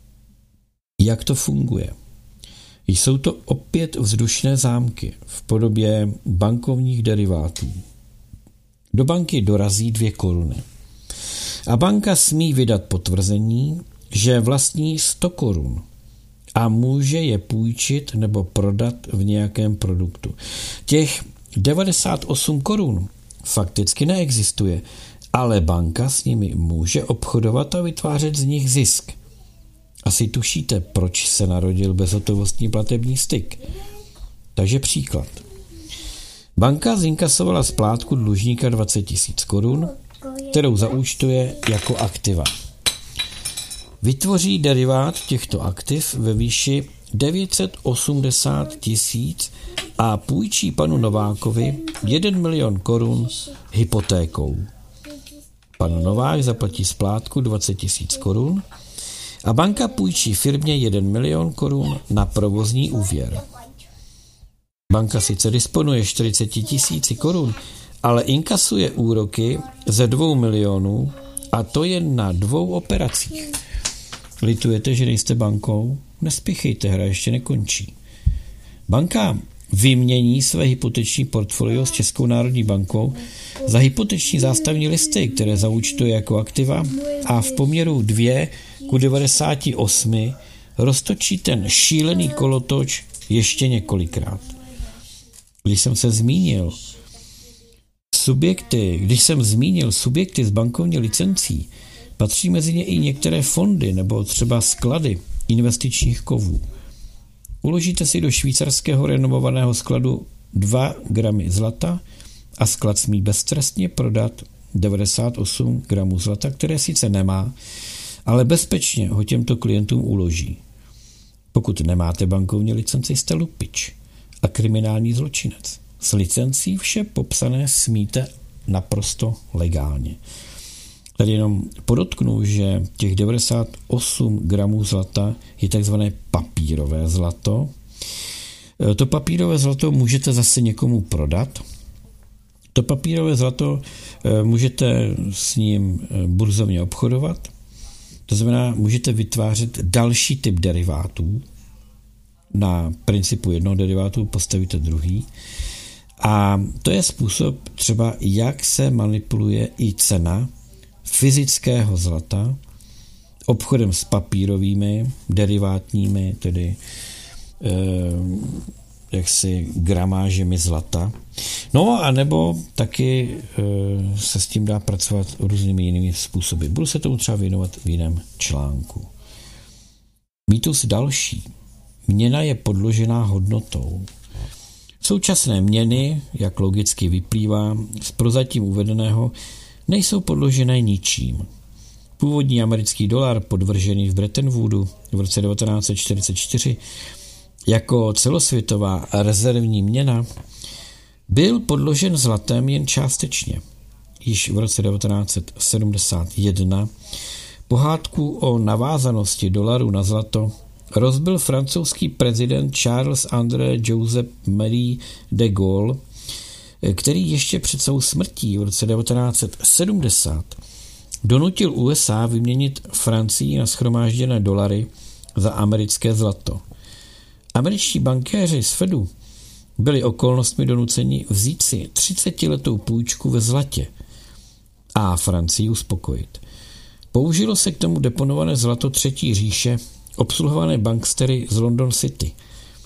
Jak to funguje? Jsou to opět vzdušné zámky v podobě bankovních derivátů. Do banky dorazí 2 koruny. A banka smí vydat potvrzení, že vlastní 100 korun a může je půjčit nebo prodat v nějakém produktu. Těch 98 korun fakticky neexistuje, ale banka s nimi může obchodovat a vytvářet z nich zisk. Asi tušíte, proč se narodil bezhotovostní platební styk. Takže příklad. Banka zinkasovala splátku dlužníka 20 000 korun, kterou zaúčtuje jako aktiva. Vytvoří derivát těchto aktiv ve výši 980 000 a půjčí panu Novákovi 1 milion korun hypotékou. Pan Novák zaplatí splátku 20 000 korun a banka půjčí firmě 1 milion korun na provozní úvěr. Banka sice disponuje 40 000 korun, ale inkasuje úroky ze 2 milionů a to jen na 2 operacích. Litujete, že nejste bankou? Nespěchejte, hra ještě nekončí. Banka vymění své hypoteční portfolio s Českou národní bankou za hypoteční zástavní listy, které zaúčtuje jako aktiva a v poměru 2:98 roztočí ten šílený kolotoč ještě několikrát. Když jsem zmínil subjekty s bankovní licencí, patří mezi ně i některé fondy nebo třeba sklady investičních kovů. Uložíte si do švýcarského renomovaného skladu 2 gramy zlata a sklad smí beztrestně prodat 98 gramů zlata, které sice nemá, ale bezpečně ho těmto klientům uloží. Pokud nemáte bankovní licenci, jste lupič a kriminální zločinec. S licencí vše popsané smíte naprosto legálně. Tady jenom podotknu, že těch 98 gramů zlata je takzvané papírové zlato. To papírové zlato můžete zase někomu prodat. To papírové zlato můžete s ním burzovně obchodovat. To znamená, můžete vytvářet další typ derivátů. Na principu jednoho derivátu postavíte druhý. A to je způsob třeba, jak se manipuluje i cena fyzického zlata obchodem s papírovými, derivátními, tedy jaksi gramážemi zlata. No a nebo taky se s tím dá pracovat různými jinými způsoby. Budu se tomu třeba věnovat v jiném článku. Mýtus další. Měna je podložená hodnotou. Současné měny, jak logicky vyplývá z prozatím uvedeného, nejsou podložené ničím. Původní americký dolar, podvržený v Bretton Woodu v roce 1944 jako celosvětová rezervní měna, byl podložen zlatem jen částečně. Již v roce 1971 pohádku o navázanosti dolaru na zlato rozbil francouzský prezident Charles André Joseph Marie de Gaulle, který ještě před svou smrtí v roce 1970 donutil USA vyměnit Francii na shromážděné dolary za americké zlato. Američtí bankéři z Fedu byli okolnostmi donuceni vzít si 30letou půjčku ve zlatě a Francii uspokojit. Použilo se k tomu deponované zlato Třetí říše, obsluhované bankstery z London City.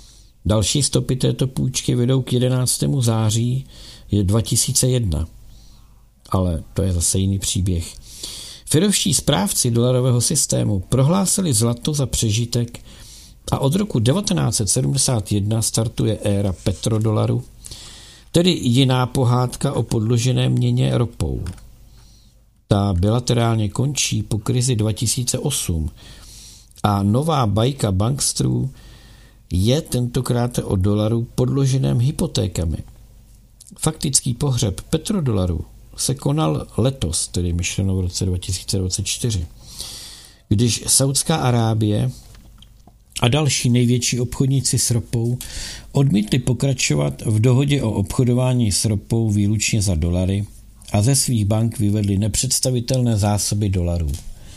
Další stopy této půjčky vedou k 11. září 2001. Ale to je zase jiný příběh. Firovští správci dolarového systému prohlásili zlato za přežitek a od roku 1971 startuje éra petrodolaru, tedy jiná pohádka o podložené měně ropou. Ta bilaterálně končí po krizi 2008 a nová bajka bankstrů je tentokrát o dolaru podloženém hypotékami. Faktický pohřeb petrodolaru se konal letos, tedy myšleno v roce 2024, když Saudská Arábie a další největší obchodníci s ropou odmítli pokračovat v dohodě o obchodování s ropou výlučně za dolary a ze svých bank vyvedli nepředstavitelné zásoby dolarů.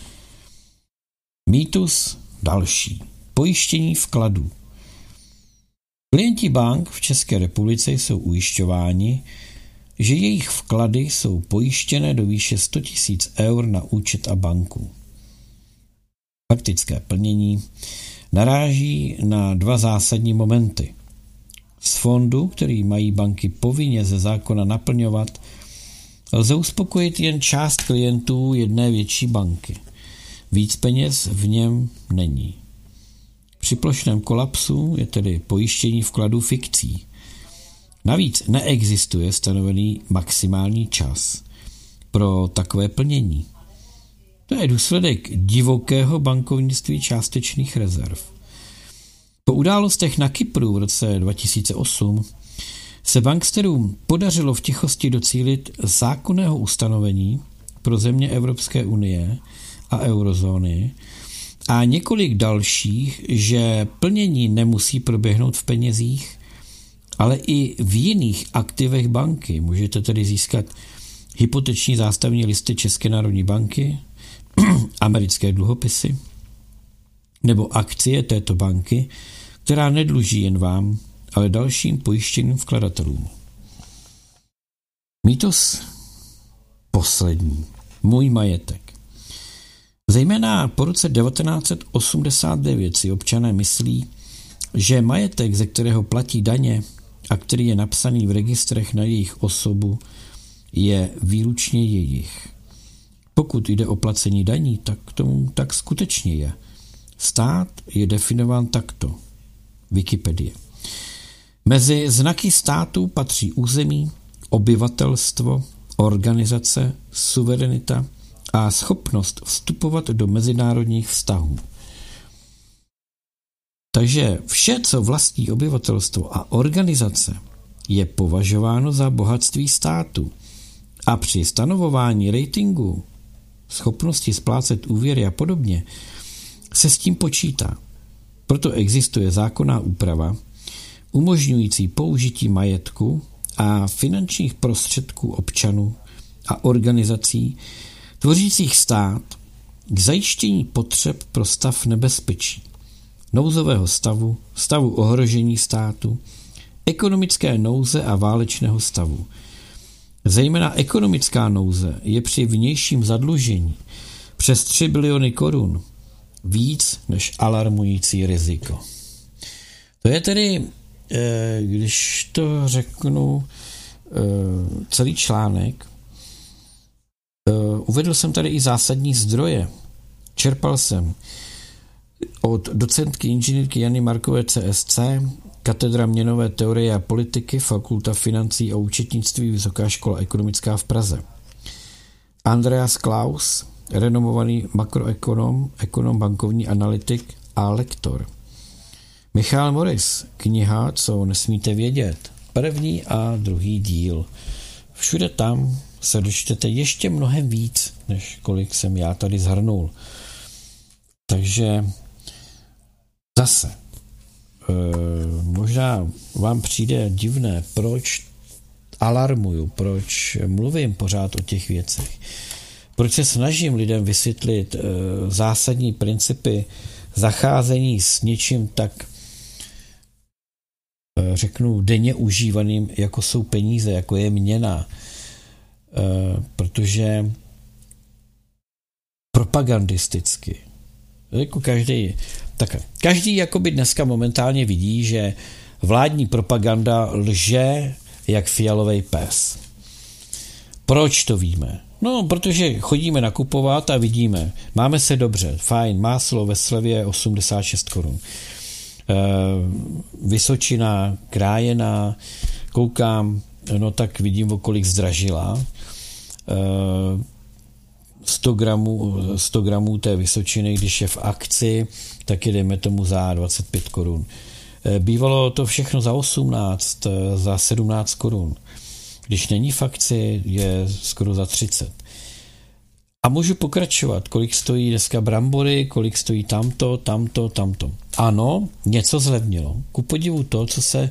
Mýtus další. Pojištění vkladů. Klienti bank v České republice jsou ujišťováni, že jejich vklady jsou pojištěné do výše 100 000 eur na účet a banku. Faktické plnění naráží na dva zásadní momenty. Z fondu, který mají banky povinně ze zákona naplňovat, lze uspokojit jen část klientů jedné větší banky. Víc peněz v něm není. Při plošném kolapsu je tedy pojištění vkladů fikcí. Navíc neexistuje stanovený maximální čas pro takové plnění. To je důsledek divokého bankovnictví částečných rezerv. Po událostech na Kypru v roce 2008 se banksterům podařilo v tichosti docílit zákonného ustanovení pro země Evropské unie a eurozóny a několik dalších, že plnění nemusí proběhnout v penězích, ale i v jiných aktivech banky. Můžete tedy získat hypoteční zástavní listy České národní banky, americké dluhopisy nebo akcie této banky, která nedluží jen vám, ale dalším pojištěným vkladatelům. Mýtus poslední. Můj majetek. Zejména po roce 1989 si občané myslí, že majetek, ze kterého platí daně a který je napsaný v registrech na jejich osobu, je výlučně jejich. Pokud jde o placení daní, tak tomu tak skutečně je. Stát je definován takto. Wikipedie. Mezi znaky státu patří území, obyvatelstvo, organizace, suverenita a schopnost vstupovat do mezinárodních vztahů. Takže vše, co vlastní obyvatelstvo a organizace, je považováno za bohatství státu a při stanovování ratingu, schopnosti splácet úvěry a podobně, se s tím počítá. Proto existuje zákonná úprava umožňující použití majetku a finančních prostředků občanů a organizací tvořících stát k zajištění potřeb pro stav nebezpečí, nouzového stavu, stavu ohrožení státu, ekonomické nouze a válečného stavu. Zejména ekonomická nouze je při vnějším zadlužení přes 3 biliony korun víc než alarmující riziko. To je tedy, když to řeknu, celý článek. Uvedl jsem tady i zásadní zdroje. Čerpal jsem od docentky inženýrky Jany Markové CSC, katedra měnové teorie a politiky, Fakulta financí a účetnictví, Vysoká škola ekonomická v Praze. Andreas Klaus, renomovaný makroekonom, ekonom, bankovní analytik a lektor. Michal Morris, kniha Co nesmíte vědět, 1. a 2. díl. Všude tam se dočtete ještě mnohem víc, než kolik jsem já tady zhrnul. Takže zase, možná vám přijde divné, proč alarmuju, proč mluvím pořád o těch věcech, proč se snažím lidem vysvětlit zásadní principy zacházení s něčím tak, řeknu, denně užívaným, jako jsou peníze, jako je měna, protože propagandisticky, jako každý jakoby dneska momentálně vidí, že vládní propaganda lže jak fialový pes. Proč to víme? No, protože chodíme nakupovat a vidíme, máme se dobře, fajn, máslo ve slevě 86 korun. Vysočina, krájená, koukám, no tak vidím, o kolik zdražila. 100 gramů té Vysočiny, když je v akci, tak je dejme tomu za 25 korun. Bývalo to všechno za 18, za 17 korun. Když není v akci, je skoro za 30. A můžu pokračovat, kolik stojí dneska brambory, kolik stojí tamto. Ano, něco zlevnilo. Ku podivu to, co se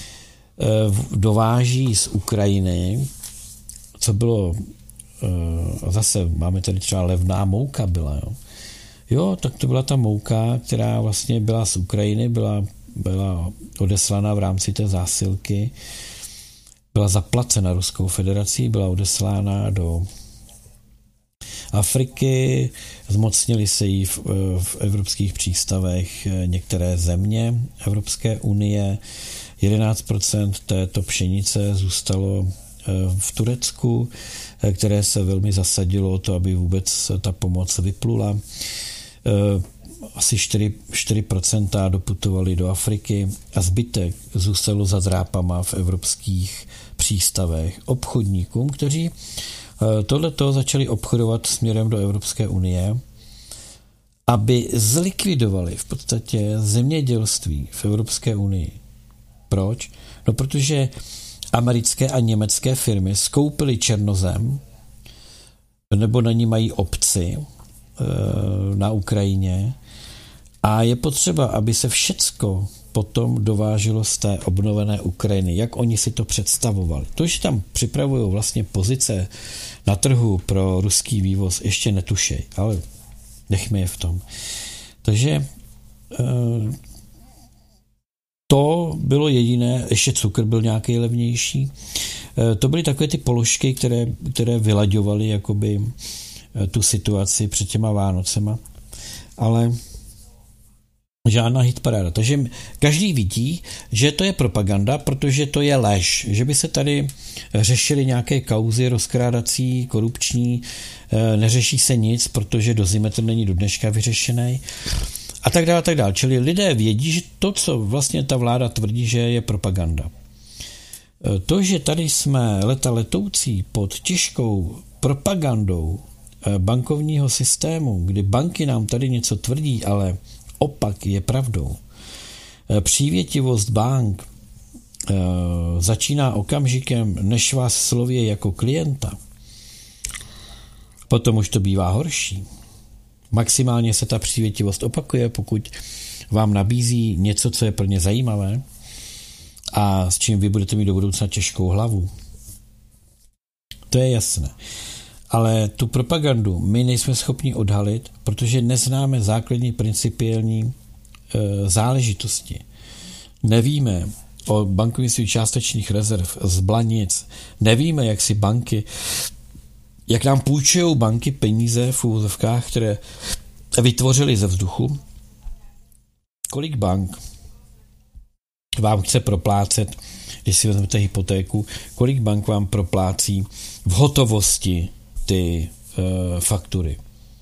dováží z Ukrajiny, co bylo, zase máme tady třeba levná mouka byla, jo, tak to byla ta mouka, která vlastně byla z Ukrajiny, byla odeslaná v rámci té zásilky, byla zaplacena Ruskou federací, byla odeslána do Afriky, zmocnili se jí v evropských přístavech některé země Evropské unie, 11% této pšenice zůstalo v Turecku, které se velmi zasadilo o to, aby vůbec ta pomoc vyplula. Asi 4% doputovali do Afriky a zbytek zůstalo za drápama v evropských přístavech obchodníkům, kteří tohleto začali obchodovat směrem do Evropské unie, aby zlikvidovali v podstatě zemědělství v Evropské unii. Proč? No, protože americké a německé firmy skoupily černozem nebo na ní mají obci na Ukrajině a je potřeba, aby se všecko potom dováželo z té obnovené Ukrajiny. Jak oni si to představovali? To, že tam připravují vlastně pozice na trhu pro ruský vývoz, ještě netušej, ale nechme je v tom. Takže to bylo jediné, ještě cukr byl nějaký levnější. To byly takové ty položky, které vylaďovaly jakoby tu situaci před těma Vánocema, ale žádná hitparáda. Takže každý vidí, že to je propaganda, protože to je lež. Že by se tady řešily nějaké kauzy rozkrádací, korupční, neřeší se nic, protože dozimetr není do dneška vyřešený. A tak dále, tak dále. Čili lidé vědí, že to, co vlastně ta vláda tvrdí, že je propaganda. To, že tady jsme leta letoucí pod těžkou propagandou bankovního systému, kdy banky nám tady něco tvrdí, ale opak je pravdou. Přívětivost bank začíná okamžikem, než vás sloví jako klienta. Potom už to bývá horší. Maximálně se ta přívětivost opakuje, pokud vám nabízí něco, co je pro ně zajímavé a s čím vy budete mít do budoucna těžkou hlavu. To je jasné. Ale tu propagandu my nejsme schopni odhalit, protože neznáme základní principiální záležitosti. Nevíme o bankovnictví částečných rezerv z Blanic, nevíme, jak nám půjčují banky peníze v úvozovkách, které vytvořily ze vzduchu. Kolik bank vám chce proplácet, když si vezmete hypotéku, kolik bank vám proplácí v hotovosti ty faktury.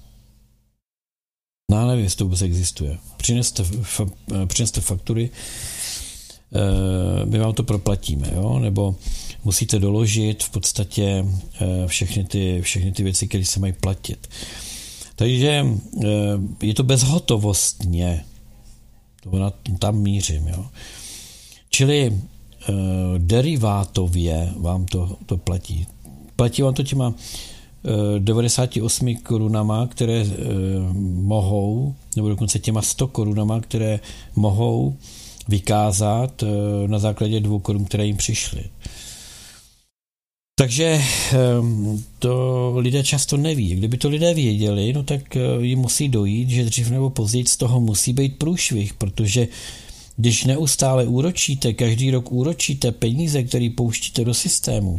No, nevím, jestli to vůbec existuje. Přineste faktury, my vám to proplatíme, jo? Nebo musíte doložit v podstatě všechny ty věci, které se mají platit. Takže je to bezhotovostně. Tam mířím, jo? Čili derivátově vám to platí. Platí vám to těma 98 korunama, které mohou, nebo dokonce těma 100 korunama, které mohou vykázat na základě 2 korun, které jim přišly. Takže to lidé často neví. Kdyby to lidé věděli, no tak jim musí dojít, že dřív nebo později z toho musí být průšvih, protože když neustále úročíte, každý rok úročíte peníze, které pouštíte do systému,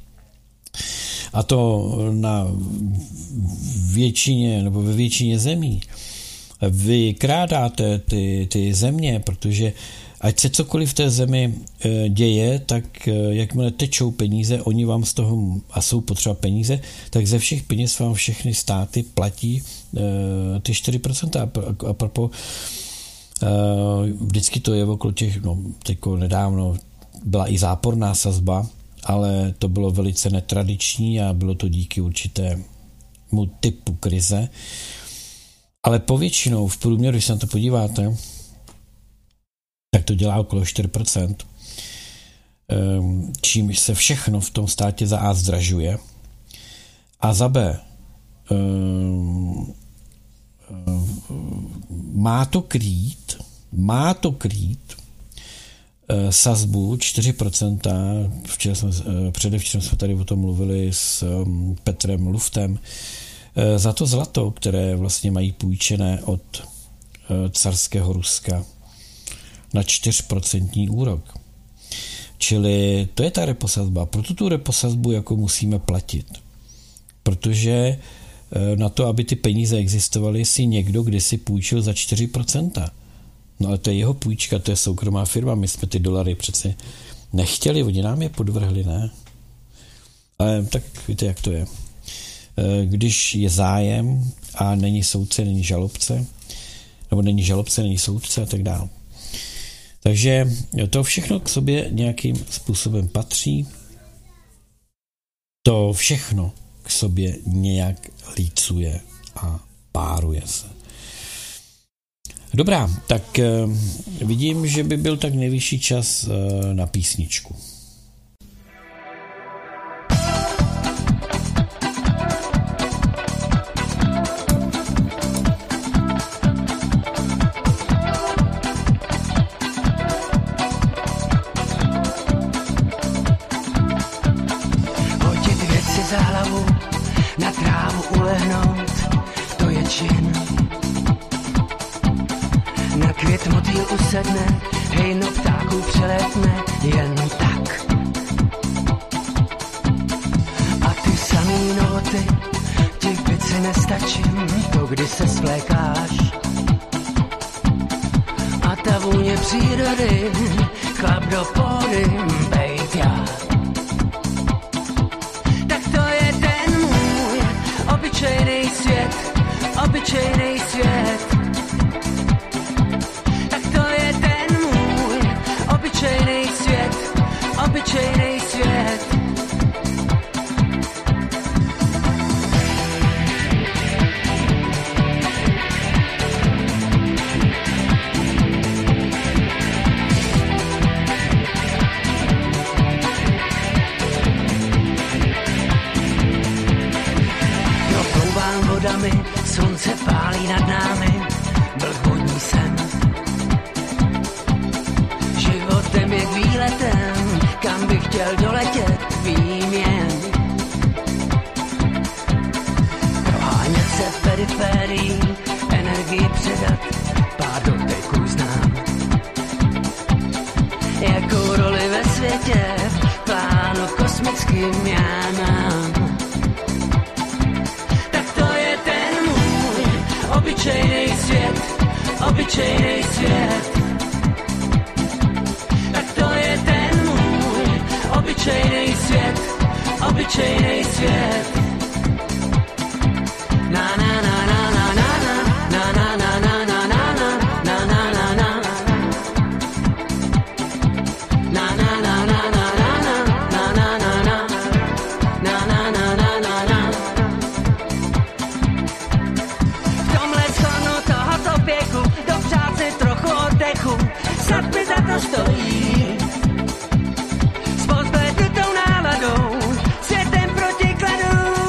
a to na většině nebo ve většině zemí, vy krádáte ty země, protože ať se cokoliv v té zemi děje, tak jakmile tečou peníze, oni vám z toho, a jsou potřeba peníze, tak ze všech peněz vám všechny státy platí ty 4%. A propos, vždycky to je okolo těch, teďko nedávno byla i záporná sazba, ale to bylo velice netradiční a bylo to díky určitému typu krize. Ale povětšinou v průměru, když se na to podíváte, tak to dělá okolo 4%, čímž se všechno v tom státě za A zdražuje a za B má to krýt sazbu 4%. Předevčírem jsme tady o tom mluvili s Petrem Luftem, za to zlato, které vlastně mají půjčené od carského Ruska na 4% úrok. Čili to je ta reposazba. Proto tu reposazbu jako musíme platit. Protože na to, aby ty peníze existovaly, si někdo kdysi půjčil za 4%. No ale to je jeho půjčka, to je soukromá firma, my jsme ty dolary přece nechtěli, oni nám je podvrhli, ne? Ale tak víte, jak to je. Když je zájem a není soudce, není žalobce, nebo není žalobce, není soudce a tak dále. Takže to všechno k sobě nějakým způsobem patří. To všechno k sobě nějak lícuje a páruje se. Dobrá, tak vidím, že by byl tak nejvyšší čas na písničku. Hodit věci za hlavu, na trávu ulehnout, to je čin. Na květ motýl usedne, hejno ptáků přelétne, jen tak. A ty samý noty, ti v pici nestačím, to kdy se svlékáš. A ta vůně přírody, chlap do pódy, bejt já. Tak to je ten můj obyčejnej svět, obyčejnej svět. Obyčejnej svět. Proplouvám vodami, slunce pálí nad námi, blbodní jsem. Životem je výletem, kam bych chtěl doletět, vím jen. Prohánět se v periferii, energii předat, pár doteků znám. Jakou roli ve světě, plánu kosmickým já mám. Tak to je ten můj obyčejnej svět, obyčejnej svět. Obyčejnej svět, obyčejnej svět. Na na na na na na na na na na na na na na na na. Na na na na na na na na na na. Na na na na na na. V tomhle schonu tohoto pěchu dopřát si trochu oddechu, snad mi za to stojí. Světem proti kladu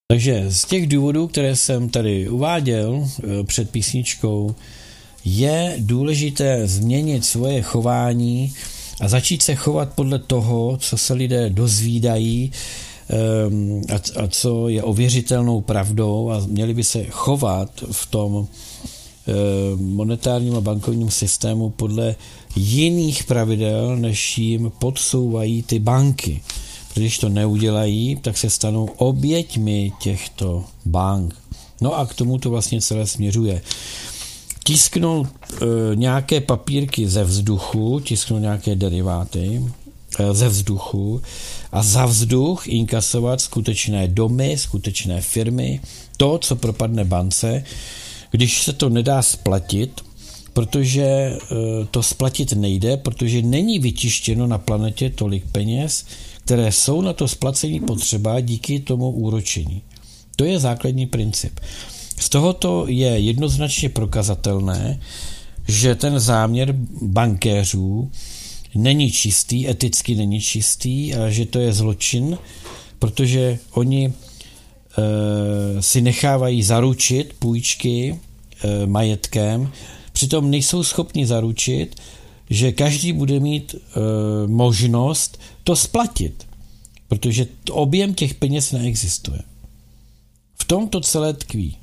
Takže z těch důvodů, které jsem tady uváděl před písničkou, je důležité změnit svoje chování a začít se chovat podle toho, co se lidé dozvídají a co je ověřitelnou pravdou, a měli by se chovat v tom monetárním a bankovním systému podle jiných pravidel, než jim podsouvají ty banky. Když to neudělají, tak se stanou oběťmi těchto bank. No a k tomu to vlastně celé směřuje. Tisknout nějaké papírky ze vzduchu, tisknout nějaké deriváty ze vzduchu a za vzduch inkasovat skutečné domy, skutečné firmy, to, co propadne bance, když se to nedá splatit, protože to splatit nejde, protože není vytištěno na planetě tolik peněz, které jsou na to splacení potřeba díky tomu úročení. To je základní princip. Z tohoto je jednoznačně prokazatelné, že ten záměr bankéřů není čistý, eticky není čistý, a že to je zločin, protože oni si nechávají zaručit půjčky majetkem, přitom nejsou schopni zaručit, že každý bude mít možnost to splatit, protože objem těch peněz neexistuje. V tom to celé tkví.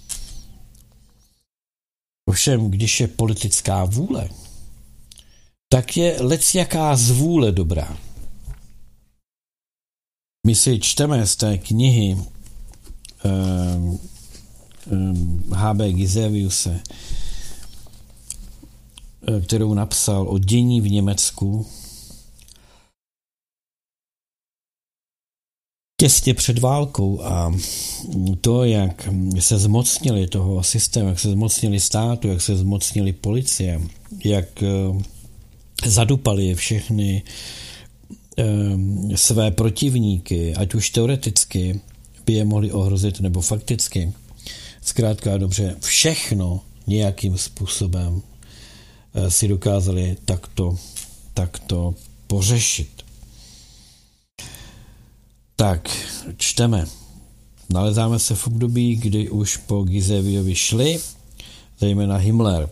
Ovšem, když je politická vůle, tak je lecjaká zvůle dobrá. My si čteme z té knihy H.B. Giseviuse, kterou napsal o dění v Německu těsně před válkou, a to, jak se zmocnili toho systému, jak se zmocnili státu, jak se zmocnili policie, jak zadupali všechny své protivníky, ať už teoreticky by je mohli ohrozit, nebo fakticky. Zkrátka dobře, všechno nějakým způsobem si dokázali takto pořešit. Tak, čteme. Nalezáme se v období, kdy už po Gizeviovi šli, zejména Himmler.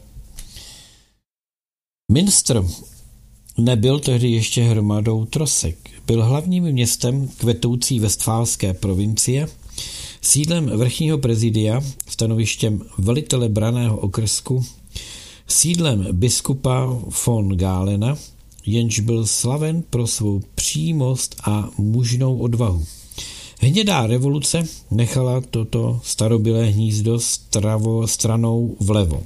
Münster nebyl tehdy ještě hromadou trosek. Byl hlavním městem kvetoucí Vestfálské provincie, sídlem vrchního prezidia, stanovištěm velitele branného okrsku, sídlem biskupa von Galena, jenž byl slaven pro svou přímost a mužnou odvahu. Hnědá revoluce nechala toto starobylé hnízdo stranou vlevo.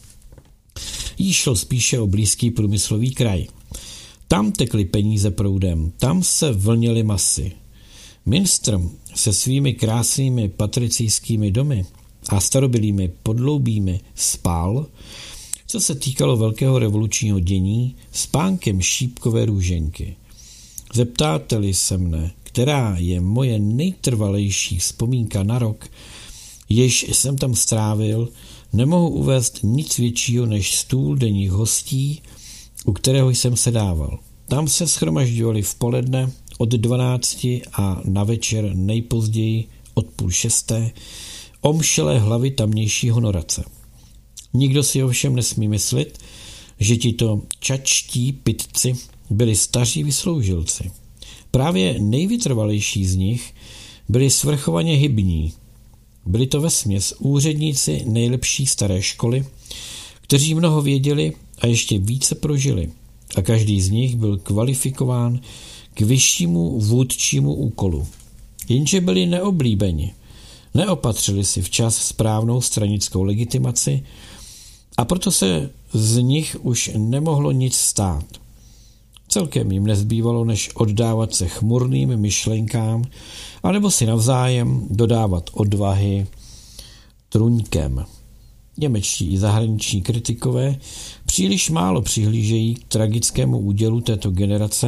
Jí šlo spíše o blízký průmyslový kraj. Tam tekly peníze proudem, tam se vlnily masy. Münster se svými krásnými patricijskými domy a starobylými podloubími spál, co se týkalo velkého revolučního dění, spánkem šípkové růženky. Zeptáte-li se mne, která je moje nejtrvalejší vzpomínka na rok, jež jsem tam strávil, nemohu uvést nic většího než stůl denních hostí, u kterého jsem sedával. Tam se shromažďovali v poledne od 12 a na večer nejpozději od 5:30 omšelé hlavy tamnější honorace. Nikdo si ovšem nesmí myslet, že tito čačtí pitci byli staří vysloužilci. Právě nejvytrvalejší z nich byli svrchovaně hybní. Byli to vesměs úředníci nejlepší staré školy, kteří mnoho věděli a ještě více prožili, a každý z nich byl kvalifikován k vyššímu vůdčímu úkolu. Jenže byli neoblíbeni, neopatřili si včas správnou stranickou legitimaci a proto se z nich už nemohlo nic stát. Celkem jim nezbývalo, než oddávat se chmurným myšlenkám anebo si navzájem dodávat odvahy truňkem. Němečtí i zahraniční kritikové příliš málo přihlížejí k tragickému údělu této generace,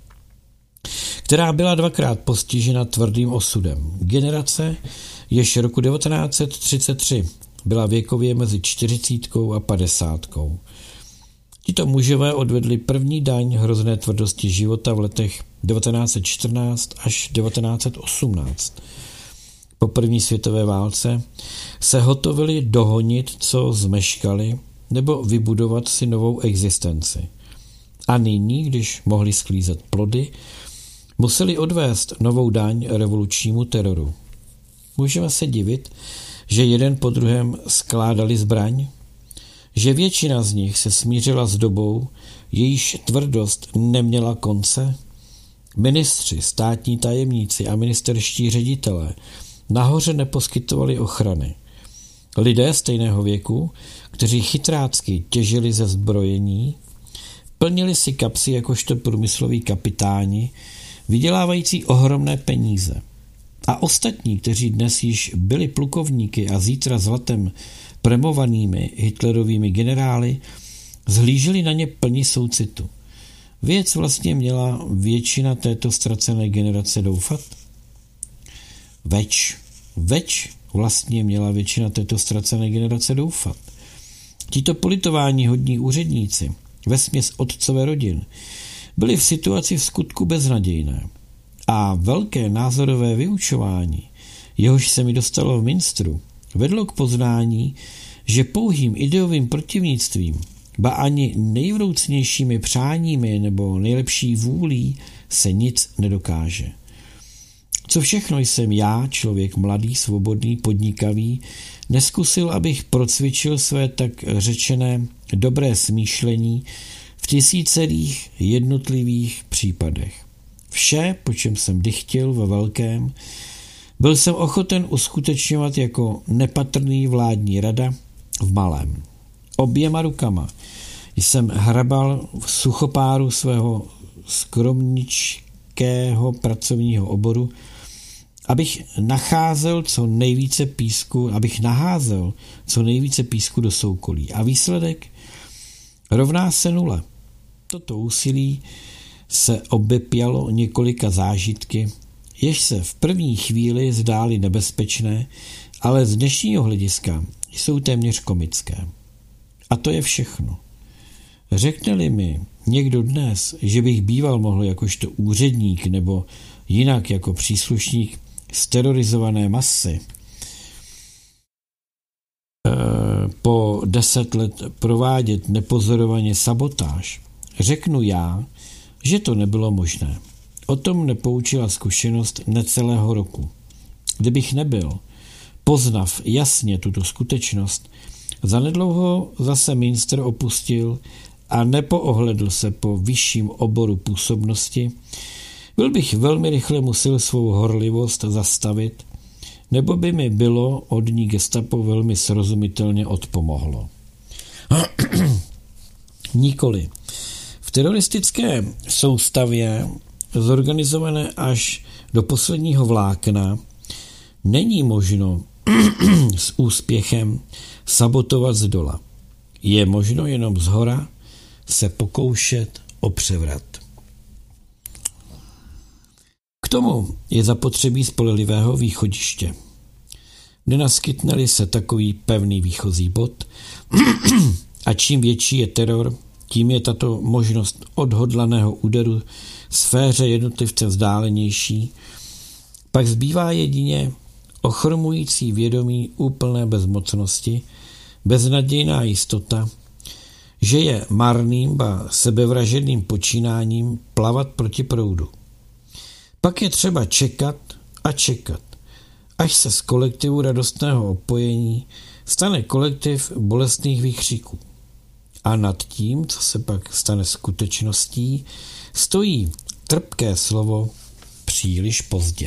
která byla dvakrát postižena tvrdým osudem. Generace, jež roku 1933 byla věkově mezi 40 a 50. Tito mužové odvedli první daň hrozné tvrdosti života v letech 1914 až 1918. po první světové válce se hotovili dohonit, co zmeškali, nebo vybudovat si novou existenci. A nyní, když mohli sklízet plody, museli odvést novou daň revolučnímu teroru. Můžeme se divit, že jeden po druhém skládali zbraň, že většina z nich se smířila s dobou, jejíž tvrdost neměla konce. Ministři, státní tajemníci a ministerští ředitelé nahoře neposkytovali ochrany. Lidé stejného věku, kteří chytrácky těžili ze zbrojení, plnili si kapsy jakožto průmysloví kapitáni, vydělávající ohromné peníze. A ostatní, kteří dnes již byli plukovníky a zítra zlatem premovanými hitlerovými generály, zhlíželi na ně plní soucitu. Věc vlastně měla většina této ztracené generace doufat? Več vlastně měla většina této ztracené generace doufat. Tito politování hodní úředníci, vesměs otcové rodin, byli v situaci v skutku beznadějné. A velké názorové vyučování, jehož se mi dostalo v Münsteru, vedlo k poznání, že pouhým ideovým protivnictvím, ba ani nejvroucnějšími přáními nebo nejlepší vůlí se nic nedokáže. Co všechno jsem já, člověk mladý, svobodný, podnikavý, neskusil, abych procvičil své tak řečené dobré smýšlení v tisícerých jednotlivých případech. Vše, po čem jsem dychtil ve velkém, byl jsem ochoten uskutečňovat jako nepatrný vládní rada v malém. Oběma rukama jsem hrabal v suchopáru svého skromničkého pracovního oboru, abych naházel co nejvíce písku do soukolí. A výsledek rovná se nule. Toto úsilí se obepělo několika zážitky, jež se v první chvíli zdály nebezpečné, ale z dnešního hlediska jsou téměř komické. A to je všechno. Řekne-li mi někdo dnes, že bych býval mohl jakožto úředník nebo jinak jako příslušník sterorizované masy po 10 let provádět nepozorovaně sabotáž, řeknu já, že to nebylo možné. O tom nepoučila zkušenost necelého roku. Kdybych nebyl, poznav jasně tuto skutečnost, zanedlouho zase Münster opustil a nepoohledl se po vyšším oboru působnosti, byl bych velmi rychle musel svou horlivost zastavit, nebo by mi bylo od ní gestapo velmi srozumitelně odpomohlo. Nikoli. V teroristické soustavě, zorganizované až do posledního vlákna, není možno s úspěchem sabotovat zdola. Je možno jenom zhora se pokoušet o převrat. K tomu je zapotřebí spolehlivého východiště. Nenaskytne-li se takový pevný výchozí bod a čím větší je teror, tím je tato možnost odhodlaného úderu sféře jednotlivce vzdálenější, pak zbývá jedině ochromující vědomí úplné bezmocnosti, beznadějná jistota, že je marným ba sebevražedným počínáním plavat proti proudu. Pak je třeba čekat a čekat, až se z kolektivu radostného opojení stane kolektiv bolestných výkřiků. A nad tím, co se pak stane skutečností, stojí trpké slovo příliš pozdě.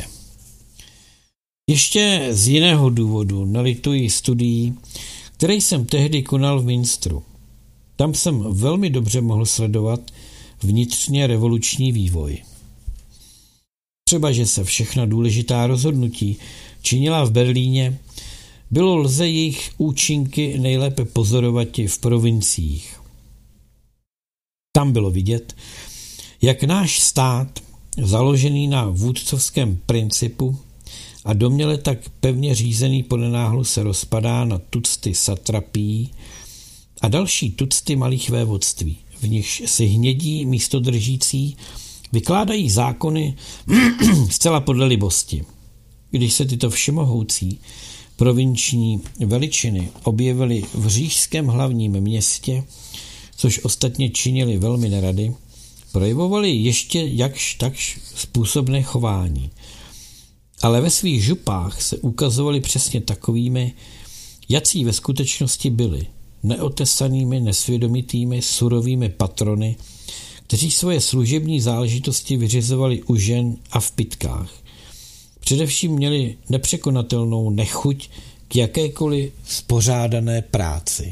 Ještě z jiného důvodu nelituji studií, které jsem tehdy konal v Münsteru. Tam jsem velmi dobře mohl sledovat vnitřně revoluční vývoj. Třeba, že se všechna důležitá rozhodnutí činila v Berlíně, bylo lze jejich účinky nejlépe pozorovati v provinciích. Tam bylo vidět, jak náš stát, založený na vůdcovském principu a domněle tak pevně řízený ponenáhlu, se rozpadá na tucty satrapií a další tucty malých vévodství, v nichž si hnědí místodržící vykládají zákony zcela podle libosti. když se tyto všemohoucí provinční veličiny objevily v říšském hlavním městě, což ostatně činili velmi nerady, projevovali ještě jakž takž způsobné chování. Ale ve svých župách se ukazovali přesně takovými, jací ve skutečnosti byli, neotesanými, nesvědomitými, surovými patrony, kteří svoje služební záležitosti vyřizovali u žen a v pytkách. Především měli nepřekonatelnou nechuť k jakékoliv spořádané práci.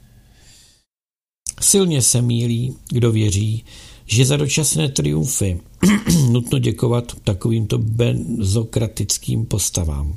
Silně se mýlí, kdo věří, že za dočasné triumfy nutno děkovat takovýmto benzokratickým postavám.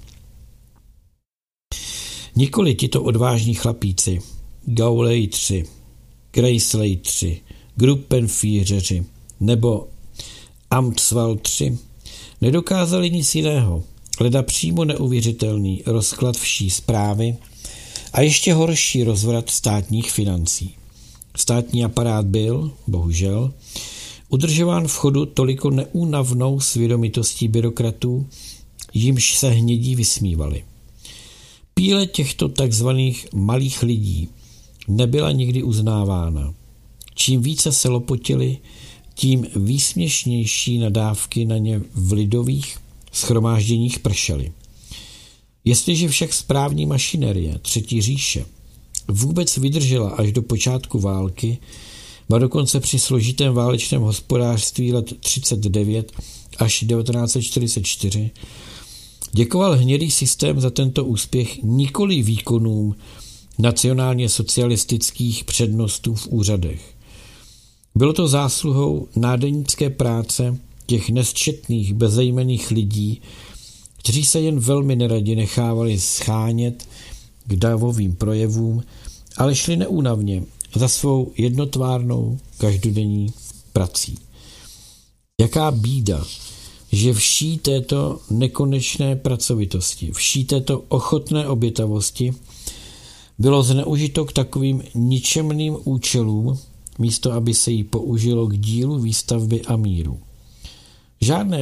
Nikoli tito odvážní chlapíci, Gauleitři, Kreisleitři, Gruppenführeři nebo Amtswaldři nedokázali nic jiného, leda přímo neuvěřitelný rozklad vší správy a ještě horší rozvrat státních financí. Státní aparát byl, bohužel, udržován v chodu toliko neúnavnou svědomitostí byrokratů, jimž se hnědí vysmívali. Píle těchto takzvaných malých lidí nebyla nikdy uznávána. Čím více se lopotili, tím výsměšnější nadávky na ně v lidových shromážděních pršely. Jestliže však správní mašinerie Třetí říše vůbec vydržela až do počátku války, a dokonce při složitém válečném hospodářství let 39 až 1944, děkoval hnědý systém za tento úspěch nikoli výkonům nacionálně socialistických přednostů v úřadech. Bylo to zásluhou nádenícké práce těch nesčetných bezejmenných lidí, kteří se jen velmi neradi nechávali schánět k davovým projevům, ale šli neúnavně za svou jednotvárnou každodenní prací. Jaká bída, že vší této nekonečné pracovitosti, vší této ochotné obětavosti bylo zneužito k takovým ničemným účelům, místo aby se jí použilo k dílu výstavby a míru. Žádné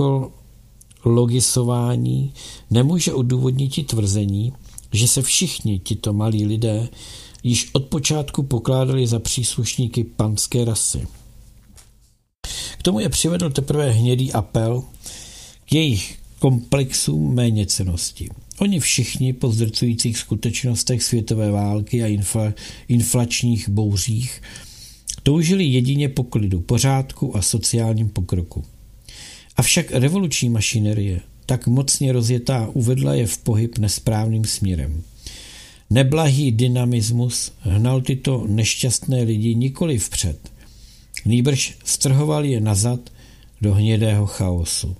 psychologisování nemůže odůvodnit tvrzení, že se všichni tito malí lidé již od počátku pokládali za příslušníky panské rasy. K tomu je přivedl teprve hnědý apel k jejich komplexům méněcennosti. Oni všichni po zdrcujících skutečnostech světové války a inflačních bouřích toužili jedině po klidu, pořádku a sociálním pokroku. Avšak revoluční mašinerie, tak mocně rozjetá, uvedla je v pohyb nesprávným směrem. Neblahý dynamismus hnal tyto nešťastné lidi nikoli vpřed, nýbrž strhoval je nazad do hnědého chaosu.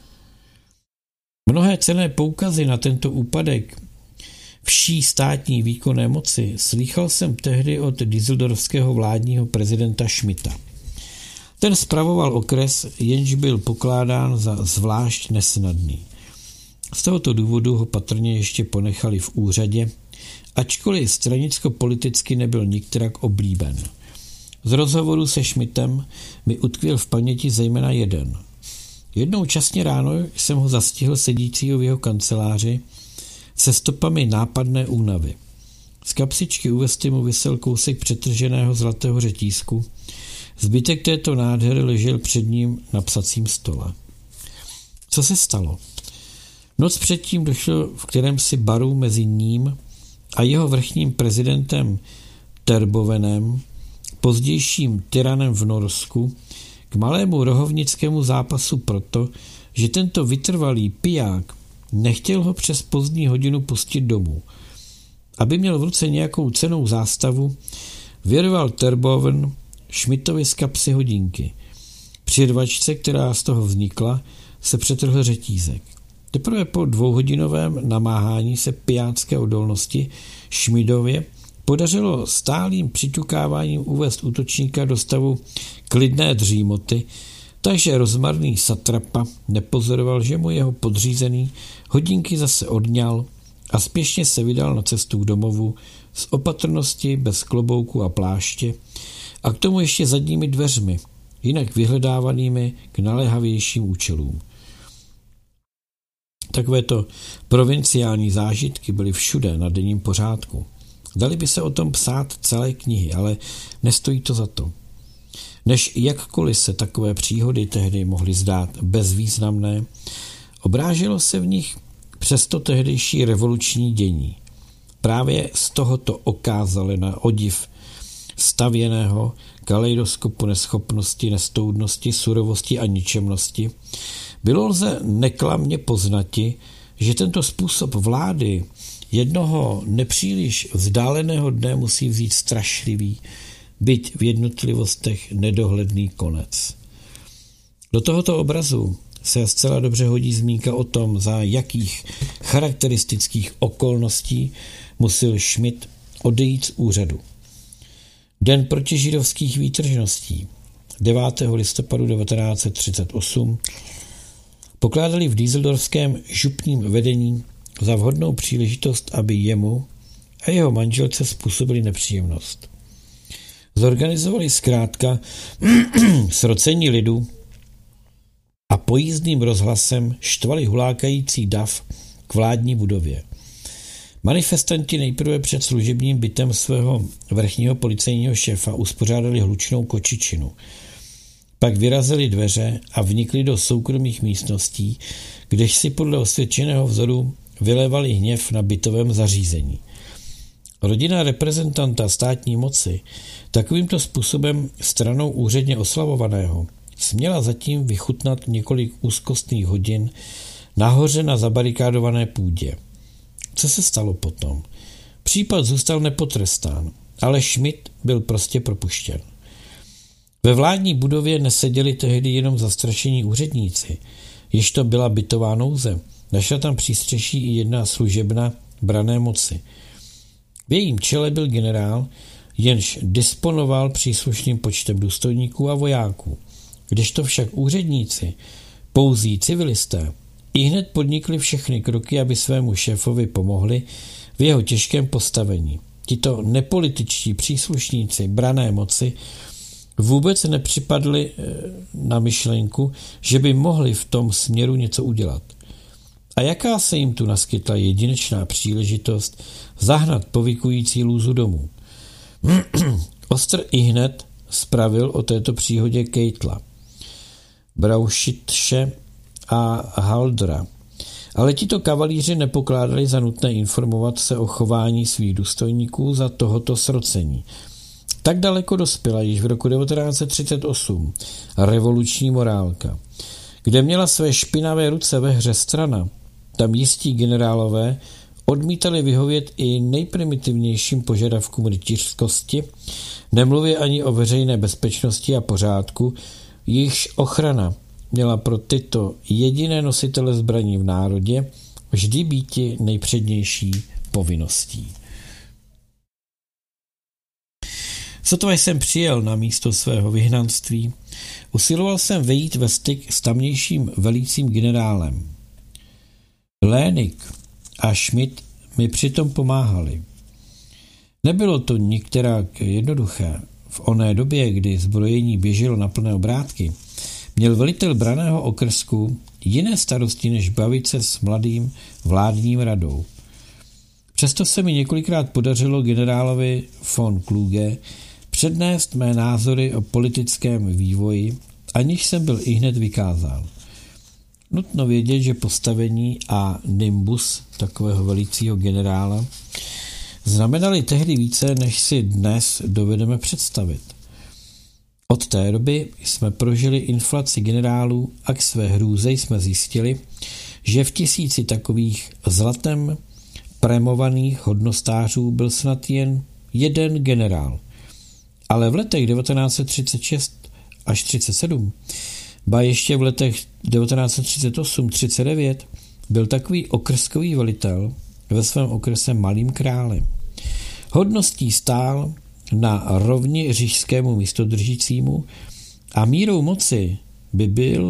Mnohé cenné poukazy na tento úpadek vší státní výkonné moci slýchal jsem tehdy od düsseldorfského vládního prezidenta Schmidta. Ten spravoval okres, jenž byl pokládán za zvlášť nesnadný. Z tohoto důvodu ho patrně ještě ponechali v úřadě, ačkoliv stranicko-politicky nebyl nikterak oblíben. Z rozhovoru se Schmidtem mi utkvěl v paměti zejména jeden. Jednou časně ráno jsem ho zastihl sedícího v jeho kanceláři se stopami nápadné únavy. Z kapsičky u vesty mu visel kousek přetrženého zlatého řetízku. Zbytek této nádhery ležel před ním na psacím stole. Co se stalo? Noc předtím došlo v kterémsi baru mezi ním a jeho vrchním prezidentem Terbovenem, pozdějším tyranem v Norsku, k malému rohovnickému zápasu proto, že tento vytrvalý piják nechtěl ho přes pozdní hodinu pustit domů. Aby měl v ruce nějakou cennou zástavu, vyrval Terboven Schmidtovi z kapsy hodinky. Při rvačce, která z toho vznikla, se přetrhl řetízek. Teprve po 2hodinovém namáhání se pijácké odolnosti Schmidtově podařilo stálým přiťukáváním uvést útočníka do stavu klidné dřímoty, takže rozmarný satrapa nepozoroval, že mu jeho podřízený hodinky zase odňal a spěšně se vydal na cestu k domovu z opatrnosti bez klobouku a pláště a k tomu ještě zadními dveřmi, jinak vyhledávanými k naléhavějším účelům. Takovéto provinciální zážitky byly všude na denním pořádku. Dali by se o tom psát celé knihy, ale nestojí to za to. Než jakkoliv se takové příhody tehdy mohly zdát bezvýznamné, obráželo se v nich přesto tehdejší revoluční dění. Právě z tohoto okázali na odiv stavěného kaleidoskopu neschopnosti, nestoudnosti, surovosti a ničemnosti, bylo lze neklamně poznati, že tento způsob vlády jednoho nepříliš vzdáleného dne musí vzít strašlivý, byť v jednotlivostech nedohledný konec. Do tohoto obrazu se zcela dobře hodí zmínka o tom, za jakých charakteristických okolností musel Schmidt odejít z úřadu. Den protižidovských výtržností 9. listopadu 1938 pokládali v Düsseldorfském župním vedení za vhodnou příležitost, aby jemu a jeho manželce způsobili nepříjemnost. Zorganizovali zkrátka srocení lidu a pojízdným rozhlasem štvali hulákající dav k vládní budově. Manifestanti nejprve před služebním bytem svého vrchního policejního šéfa uspořádali hlučnou kočičinu. Pak vyrazili dveře a vnikli do soukromých místností, kdež si podle osvědčeného vzoru vylévali hněv na bytovém zařízení. Rodina reprezentanta státní moci takovýmto způsobem stranou úředně oslavovaného směla zatím vychutnat několik úzkostných hodin nahoře na zabarikádované půdě. Co se stalo potom? Případ zůstal nepotrestán, ale Schmidt byl prostě propuštěn. Ve vládní budově neseděli tehdy jenom zastrašení úředníci, jež to byla bytová nouze. Našla tam přístřeší i jedna služebna branné moci. V jejím čele byl generál, jenž disponoval příslušným počtem důstojníků a vojáků. Kdežto však úředníci, pouzí civilisté, ihned podnikli všechny kroky, aby svému šéfovi pomohli v jeho těžkém postavení. Tito nepolitičtí příslušníci branné moci vůbec nepřipadli na myšlenku, že by mohli v tom směru něco udělat. A jaká se jim tu naskytla jedinečná příležitost zahnat povykující lůzu domů. Ostr ihned spravil o této příhodě Keitla, Brauchitše a Haldra, ale tito kavalíři nepokládali za nutné informovat se o chování svých důstojníků za tohoto srocení. Tak daleko dospěla již v roku 1938 revoluční morálka, kde měla své špinavé ruce ve hře strana. Tam jistí generálové odmítali vyhovět i nejprimitivnějším požadavkům rytířskosti, nemluvě ani o veřejné bezpečnosti a pořádku, jejichž ochrana měla pro tyto jediné nositele zbraní v národě vždy býti nejpřednější povinností. Sotva jsem přijel na místo svého vyhnanství, usiloval jsem vejít ve styk s tamnějším velícím generálem. Lénik a Schmidt mi přitom pomáhali. Nebylo to nikterak jednoduché. V oné době, kdy zbrojení běželo na plné obrátky, měl velitel branného okrsku jiné starosti, než bavit se s mladým vládním radou. Přesto se mi několikrát podařilo generálovi von Kluge přednést mé názory o politickém vývoji, aniž jsem byl ihned vykázal. Nutno vědět, že postavení a nimbus takového velícího generála znamenaly tehdy více, než si dnes dovedeme představit. Od té doby jsme prožili inflaci generálů a k své hrůze jsme zjistili, že v 1000 takových zlatem prémovaných hodnostářů byl snad jen jeden generál. Ale v letech 1936 až 37, ba ještě v letech 1938-39 byl takový okrskový velitel ve svém okrese malým králem. Hodností stál na rovni říšskému místodržícímu a mírou moci by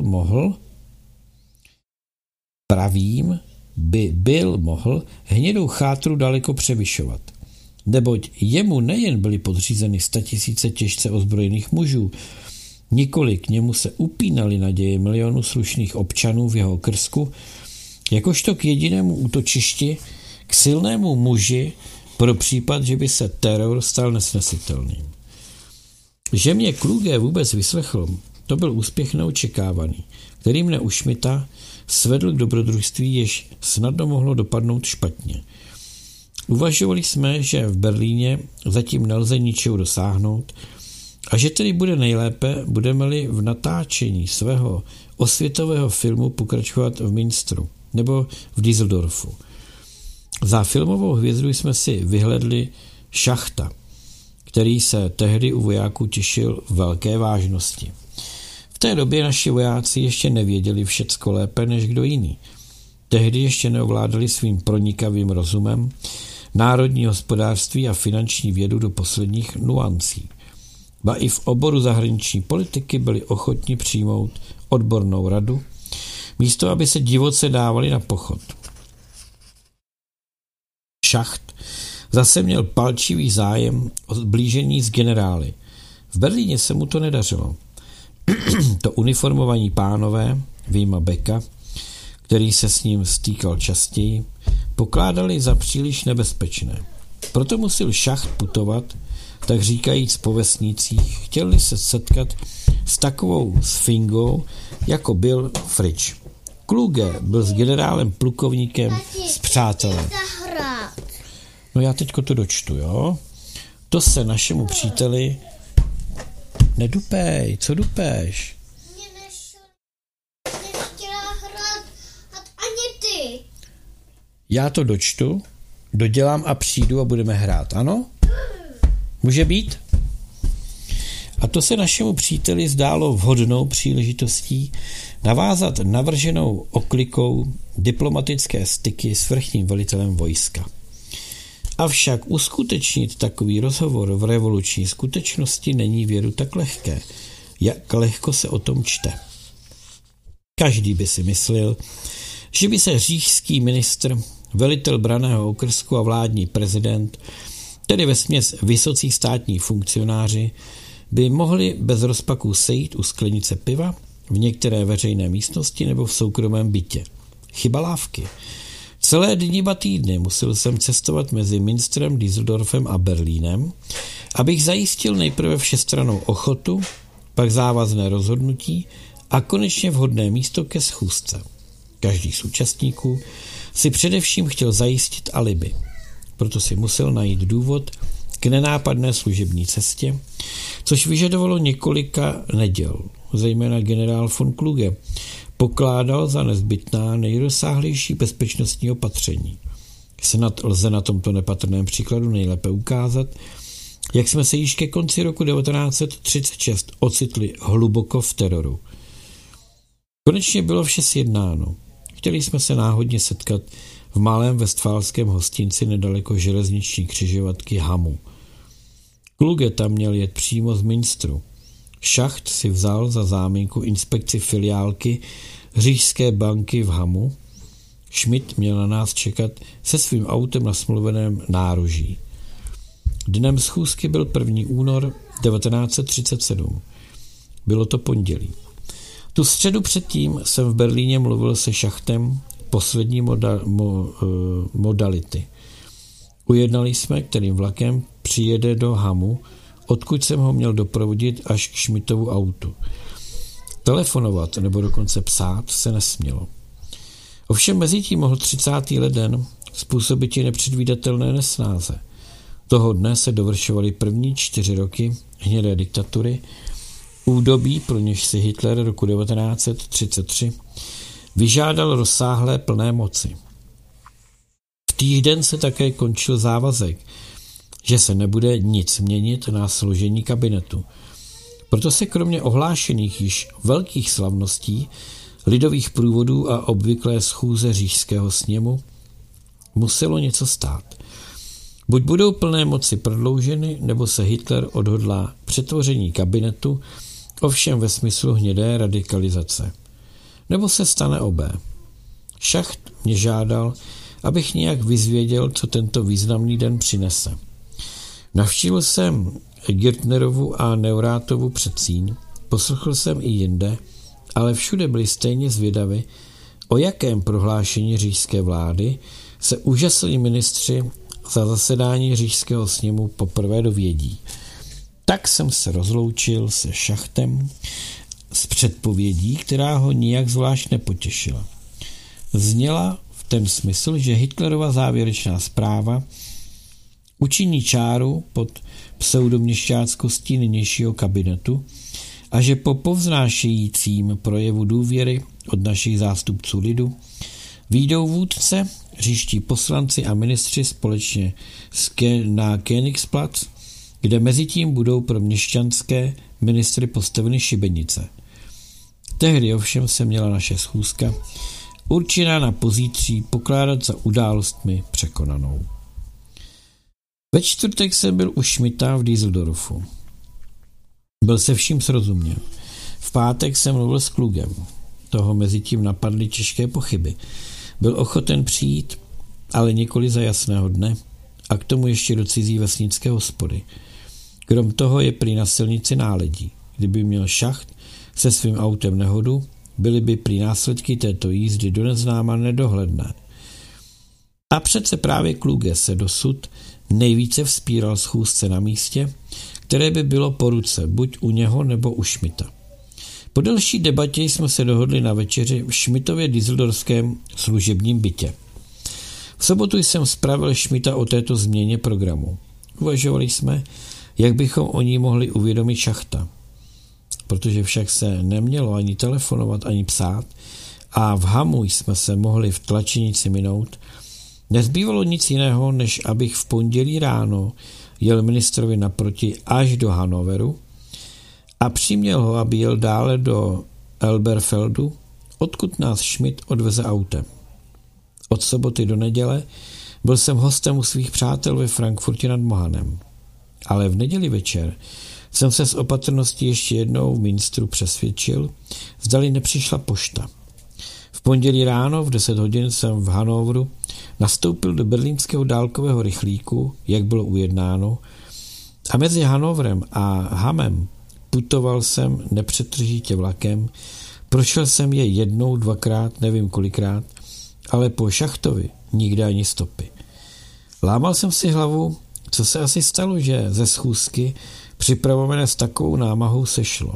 mohl hnědou chátru daleko převyšovat. Neboť jemu nejen byly podřízeny 100 000 těžce ozbrojených mužů, nikoli k němu se upínaly naděje milionů slušných občanů v jeho krsku jakožto k jedinému útočišti, k silnému muži pro případ, že by se teror stal nesnesitelným. Že mě Kluge vůbec vyslechl, to byl úspěch neočekávaný, který mne u Schmidta svedl k dobrodružství, jež snadno mohlo dopadnout špatně. Uvažovali jsme, že v Berlíně zatím nelze ničeho dosáhnout a že tedy bude nejlépe, budeme-li v natáčení svého osvětového filmu pokračovat v Münsteru nebo v Düsseldorfu. Za filmovou hvězdu jsme si vyhledli Schachta, který se tehdy u vojáků těšil velké vážnosti. V té době naši vojáci ještě nevěděli všecko lépe než kdo jiný. Tehdy ještě neovládali svým pronikavým rozumem národní hospodářství a finanční vědu do posledních nuancí. Ba i v oboru zahraniční politiky byli ochotni přijmout odbornou radu, místo aby se divoce dávali na pochod. Schacht zase měl palčivý zájem o zblížení s generály. V Berlíně se mu to nedařilo. To uniformovaní pánové, vyjma Becka, který se s ním stýkal častěji, pokládali za příliš nebezpečné. Proto musel Schacht putovat, tak říkajíc po vesnicích, chtěli se setkat s takovou sfingou, jako byl Fritsch. Kluge byl s generálem plukovníkem s přátelem. No já teďko to dočtu, jo? To se našemu příteli... Nedupej, co dupeš? Nechtěla hrát ani ty. Já to dočtu, dodělám a přijdu a budeme hrát, ano? Může být? A to se našemu příteli zdálo vhodnou příležitostí navázat navrženou oklikou diplomatické styky s vrchním velitelem vojska. Avšak uskutečnit takový rozhovor v revoluční skutečnosti není věru tak lehké, jak lehko se o tom čte. Každý by si myslel, že by se říšský ministr, velitel branného okrsku a vládní prezident, tedy vesměs vysocí státní funkcionáři, by mohli bez rozpaků sejít u sklenice piva v některé veřejné místnosti nebo v soukromém bytě. Chyba lávky. Celé dny a týdny musel jsem cestovat mezi Münsterem, Düsseldorfem a Berlínem, abych zajistil nejprve všestrannou ochotu, pak závazné rozhodnutí a konečně vhodné místo ke schůzce. Každý z účastníků si především chtěl zajistit alibi, proto si musel najít důvod k nenápadné služební cestě, což vyžadovalo několika neděl. Zejména generál von Kluge pokládal za nezbytná nejrozsáhlejší bezpečnostní opatření. Snad lze na tomto nepatrném příkladu nejlépe ukázat, jak jsme se již ke konci roku 1936 ocitli hluboko v teroru. Konečně bylo vše sjednáno. Chtěli jsme se náhodně setkat v malém westfálském hostinci nedaleko železniční křižovatky Hamu. Kluge tam měl jet přímo z Münsteru. Schacht si vzal za záminku inspekci filiálky Říšské banky v Hamu. Schmidt měl na nás čekat se svým autem na smluveném nároží. Dnem schůzky byl 1. únor 1937. Bylo to pondělí. Tu středu předtím jsem v Berlíně mluvil se Schachtem poslední modality. Ujednali jsme, kterým vlakem přijede do Hamu, odkud jsem ho měl doprovodit až k Schmidtovu autu. Telefonovat nebo dokonce psát se nesmělo. Ovšem mezitím mohl 30. leden způsobit i nepředvídatelné nesnáze. Toho dne se dovršovaly první 4 roky hnědé diktatury, údobí, pro něž si Hitler roku 1933 vyžádal rozsáhlé plné moci. V týden se také končil závazek, že se nebude nic měnit na složení kabinetu. Proto se kromě ohlášených již velkých slavností, lidových průvodů a obvyklé schůze říšského sněmu muselo něco stát. Buď budou plné moci prodlouženy, nebo se Hitler odhodlá přetvoření kabinetu, ovšem ve smyslu hnědé radikalizace. Nebo se stane obé. Schacht mě žádal, abych nějak vyzvěděl, co tento významný den přinese. Navštívil jsem Girtnerovu a Neurátovu předsíň, poslechl jsem i jinde, ale všude byli stejně zvědavi, o jakém prohlášení říšské vlády se úžasní ministři za zasedání říšského sněmu poprvé dovědí. Tak jsem se rozloučil se Šachtem s předpovědí, která ho nijak zvlášť nepotěšila. Zněla v ten smysl, že Hitlerova závěrečná zpráva učiní čáru pod pseudoměšťáckostí nynějšího kabinetu a že po povznášejícím projevu důvěry od našich zástupců lidu výjdou vůdce, říští poslanci a ministři společně na Königsplatz, kde mezitím budou pro měšťanské ministry postaveny šibenice. Tehdy ovšem se měla naše schůzka, určená na pozítří, pokládat za událostmi překonanou. Ve čtvrtek jsem byl u Schmidta v Düsseldorfu. Byl se vším srozuměn. V pátek jsem mluvil s Klugem. Toho mezitím napadly těžké pochyby. Byl ochoten přijít, ale nikoli za jasného dne, a k tomu ještě do cizí vesnické hospody. Krom toho je prý na silnici náledí. Kdyby měl Schacht se svým autem nehodu, byly by prý následky této jízdy do neznáma nedohledné. A přece právě Kluge se dosud nejvíce vzpíral schůzce na místě, které by bylo po ruce, buď u něho nebo u Schmidta. Po delší debatě jsme se dohodli na večeři v Schmidtově düsseldorfském služebním bytě. V sobotu jsem zpravil Schmidta o této změně programu. Uvažovali jsme, jak bychom o ní mohli uvědomit Schachta. Protože však se nemělo ani telefonovat, ani psát a v hamu jsme se mohli v tlačenici minout, nezbývalo nic jiného, než abych v pondělí ráno jel ministrovi naproti až do Hannoveru a přiměl ho, aby jel dále do Elberfeldu, odkud nás Schmidt odveze autem. Od soboty do neděle byl jsem hostem u svých přátel ve Frankfurtě nad Mohanem. Ale v neděli večer jsem se s opatrností ještě jednou v Münsteru přesvědčil, zdali nepřišla pošta. V pondělí ráno v 10 hodin jsem v Hannoveru nastoupil do berlínského dálkového rychlíku, jak bylo ujednáno, a mezi Hannoverem a Hammem putoval jsem nepřetržitě vlakem, prošel jsem je jednou, dvakrát, nevím kolikrát, ale po Schachtovi nikdy ani stopy. Lámal jsem si hlavu, co se asi stalo, že ze schůzky připravované s takovou námahou sešlo.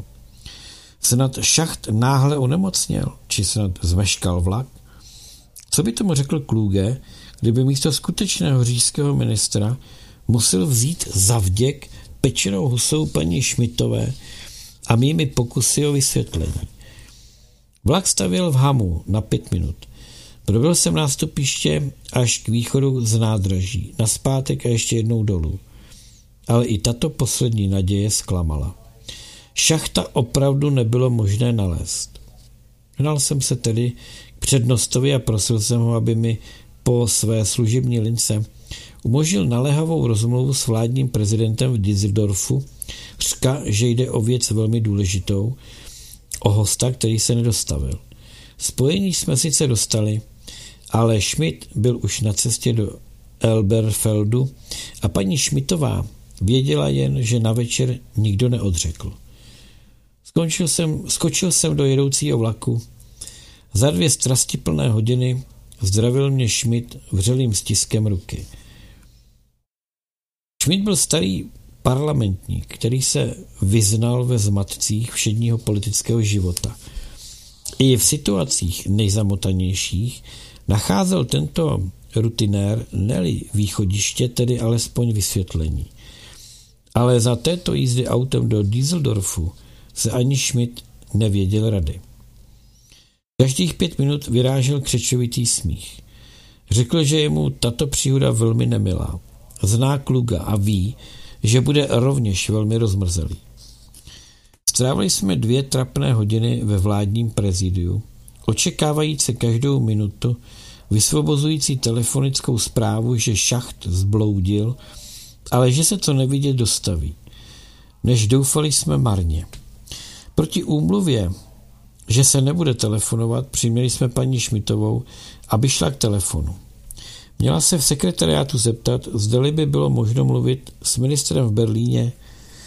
Snad Schacht náhle onemocněl, či snad zmeškal vlak? Co by tomu řekl Kluge, kdyby místo skutečného říšského ministra musel vzít zavděk pečenou husou paní Schmidtové a mými pokusy o vysvětlení? Vlak stavěl v Hamu na 5 minut. Probil jsem nástupiště až k východu z nádraží, nazpátek a ještě jednou dolů. Ale i tato poslední naděje zklamala. Schachta opravdu nebylo možné nalézt. Hnal jsem se tedy k přednostovi a prosil jsem ho, aby mi po své služební lince umožnil naléhavou rozmluvu s vládním prezidentem v Düsseldorfu, řka, že jde o věc velmi důležitou, o hosta, který se nedostavil. Spojení jsme sice dostali, ale Schmidt byl už na cestě do Elberfeldu a paní Schmidtová věděla jen, že na večer nikdo neodřekl. Skočil jsem do jedoucího vlaku. Za 2 strastiplné hodiny zdravil mě Schmidt vřelým stiskem ruky. Schmidt byl starý parlamentník, který se vyznal ve zmatcích všedního politického života. I v situacích nejzamotanějších nacházel tento rutinér ne-li východiště, tedy alespoň vysvětlení. Ale za této jízdy autem do Düsseldorfu se ani Schmidt nevěděl rady. Každých 5 minut vyrážel křečovitý smích. Řekl, že je mu tato příhoda velmi nemilá. Zná Kluga a ví, že bude rovněž velmi rozmrzelý. Strávili jsme 2 trapné hodiny ve vládním prezidiu, očekávající každou minutu vysvobozující telefonickou zprávu, že Schacht zbloudil, ale že se to nevidět dostaví. Než doufali jsme marně. Proti úmluvě, že se nebude telefonovat, přiměli jsme paní Schmidtovou, aby šla k telefonu. Měla se v sekretariátu zeptat, zdali by bylo možno mluvit s ministrem v Berlíně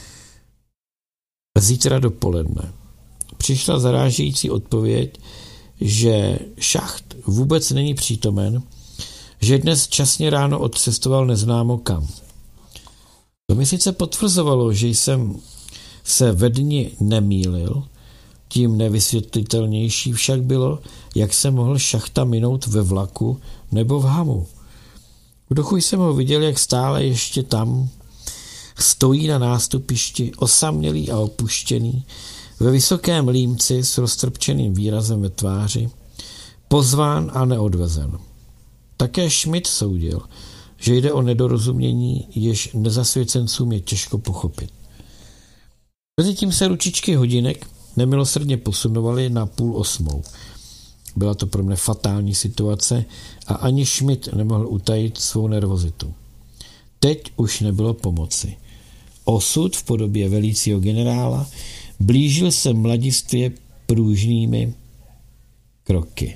zítra dopoledne. Přišla zarážející odpověď, že Šacht vůbec není přítomen, že dnes časně ráno odcestoval neznámo kam. To mi sice potvrzovalo, že jsem se ve dni nemýlil, tím nevysvětlitelnější však bylo, jak se mohl Šachta minout ve vlaku nebo v hamu. V duchu jsem ho viděl, jak stále ještě tam stojí na nástupišti, osamělý a opuštěný, ve vysokém límci s roztrpčeným výrazem ve tváři, pozván a neodvezen. Také Schmidt soudil, že jde o nedorozumění, jež nezasvěcencům je těžko pochopit. Mezitím se ručičky hodinek nemilosrdně posunovaly na 7:30. Byla to pro mne fatální situace a ani Schmidt nemohl utajit svou nervozitu. Teď už nebylo pomoci. Osud v podobě velícího generála blížil se mladistvě pružnými kroky.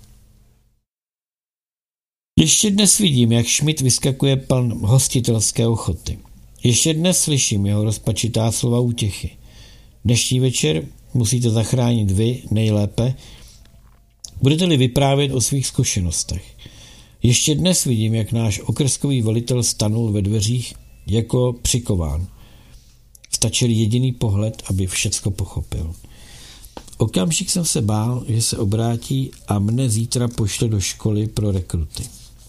Ještě dnes vidím, jak Schmidt vyskakuje pln hostitelské ochoty. Ještě dnes slyším jeho rozpačitá slova útěchy. Dnešní večer musíte zachránit vy nejlépe, budete-li vyprávět o svých zkušenostech. Ještě dnes vidím, jak náš okrskový velitel stanul ve dveřích jako přikován. Stačil jediný pohled, aby všecko pochopil. Okamžik jsem se bál, že se obrátí a mne zítra pošle do školy pro rekruty.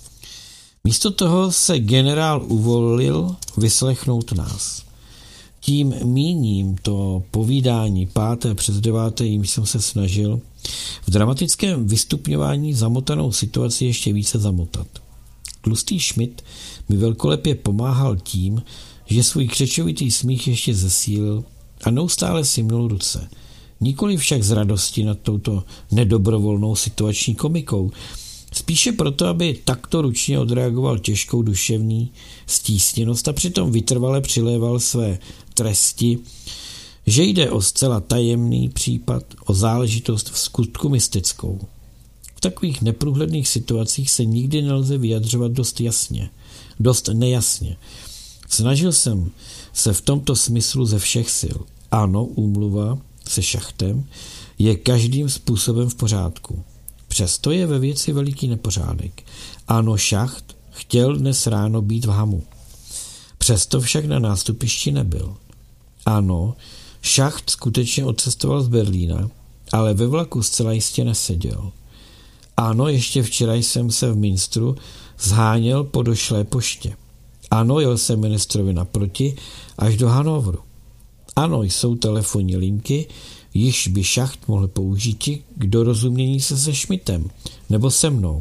Místo toho se generál uvolil vyslechnout nás. Tím míním to povídání 5. přes 9. jimž jsem se snažil v dramatickém vystupňování zamotanou situaci ještě více zamotat. Tlustý Schmidt mi velkolepě pomáhal tím, že svůj křečovitý smích ještě zesílil a neustále si mnul ruce. Nikoli však z radosti nad touto nedobrovolnou situační komikou, spíše proto, aby takto ručně odreagoval těžkou duševní stísněnost a přitom vytrvale přiléval své tresti, že jde o zcela tajemný případ, o záležitost v skutku mystickou. V takových neprůhledných situacích se nikdy nelze vyjadřovat dost jasně, dost nejasně. Snažil jsem se v tomto smyslu ze všech sil. Ano, úmluva se Šachtem je každým způsobem v pořádku. Přesto je ve věci veliký nepořádek. Ano, Šacht chtěl dnes ráno být v hamu. Přesto však na nástupišti nebyl. Ano, Šacht skutečně odcestoval z Berlína, ale ve vlaku zcela jistě neseděl. Ano, ještě včera jsem se v Münsteru zháněl po došlé poště. Ano, jel jsem ministrovi naproti až do Hannoveru. Ano, jsou telefonní linky, již by Šacht mohl použít k dorozumění se Schmidtem nebo se mnou.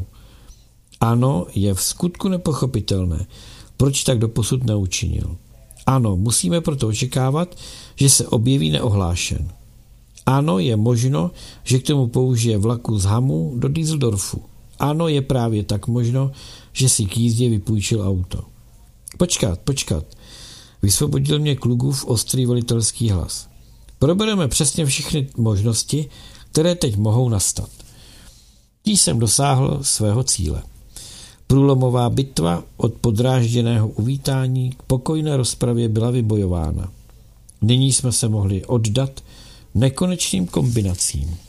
Ano, je v skutku nepochopitelné, proč tak doposud neučinil. Ano, musíme proto očekávat, že se objeví neohlášen. Ano, je možno, že k tomu použije vlaku z Hamu do Düsseldorfu. Ano, je právě tak možno, že si k jízdě vypůjčil auto. Počkat, vysvobodil mě Klugův ostrý velitelský hlas. Probereme přesně všechny možnosti, které teď mohou nastat. Tím jsem dosáhl svého cíle. Průlomová bitva od podrážděného uvítání k pokojné rozpravě byla vybojována. Nyní jsme se mohli oddat nekonečným kombinacím.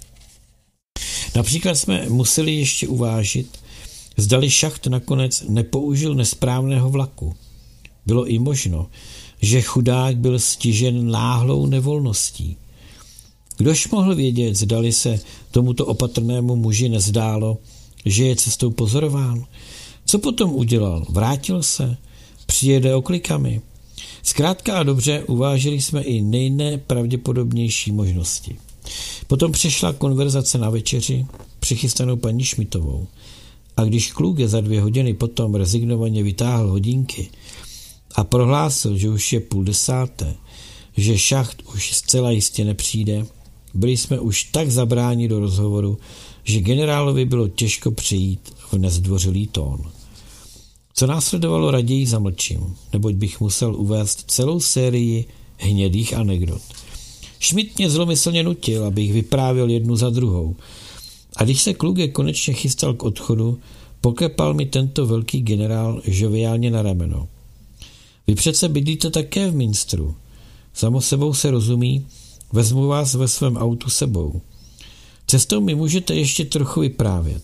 Například jsme museli ještě uvážit, zdali Šacht nakonec nepoužil nesprávného vlaku. Bylo i možno, že chudák byl stižen náhlou nevolností. Kdož mohl vědět, zdali se tomuto opatrnému muži nezdálo, že je cestou pozorován? Co potom udělal? Vrátil se? Přijede oklikami? Zkrátka a dobře uvážili jsme i nejnepravděpodobnější možnosti. Potom přešla konverzace na večeři, přichystanou paní Schmidtovou. A když Kluge za 2 hodiny potom rezignovaně vytáhl hodinky a prohlásil, že už je 9:30, že Šacht už zcela jistě nepřijde, byli jsme už tak zabráni do rozhovoru, že generálovi bylo těžko přejít v nezdvořilý tón. Co následovalo, raději zamlčím, neboť bych musel uvést celou sérii hnědých anekdot. Schmidt mě zlomyslně nutil, abych vyprávěl jednu za druhou. A když se Kluge konečně chystal k odchodu, poklepal mi tento velký generál žoviálně na rameno. Vy přece bydlíte také v Münsteru. Samo sebou se rozumí, vezmu vás ve svém autu sebou. Cestou mi můžete ještě trochu vyprávět.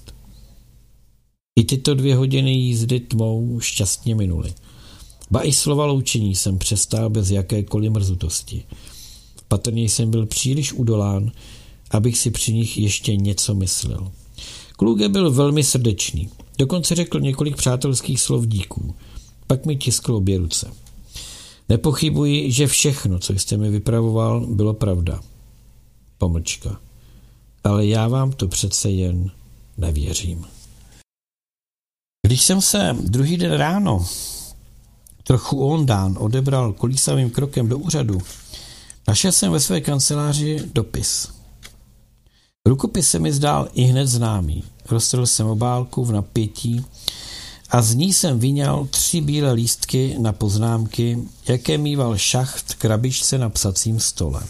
I tyto 2 hodiny jízdy tmou šťastně minuly. Ba i slova loučení jsem přestál bez jakékoliv mrzutosti. Patrně jsem byl příliš udolán, abych si při nich ještě něco myslel. Kluge byl velmi srdečný. Dokonce řekl několik přátelských slov díků. Pak mi tiskl obě ruce. Nepochybuji, že všechno, co jste mi vypravoval, bylo pravda. Pomlčka. Ale já vám to přece jen nevěřím. Když jsem se druhý den ráno trochu ondán odebral kolísavým krokem do úřadu, našel jsem ve své kanceláři dopis. Rukopis se mi zdál i hned známý. Roztrhl jsem obálku v napětí a z ní jsem vyňal 3 bílé lístky na poznámky, jaké mýval Šacht k krabičce na psacím stole.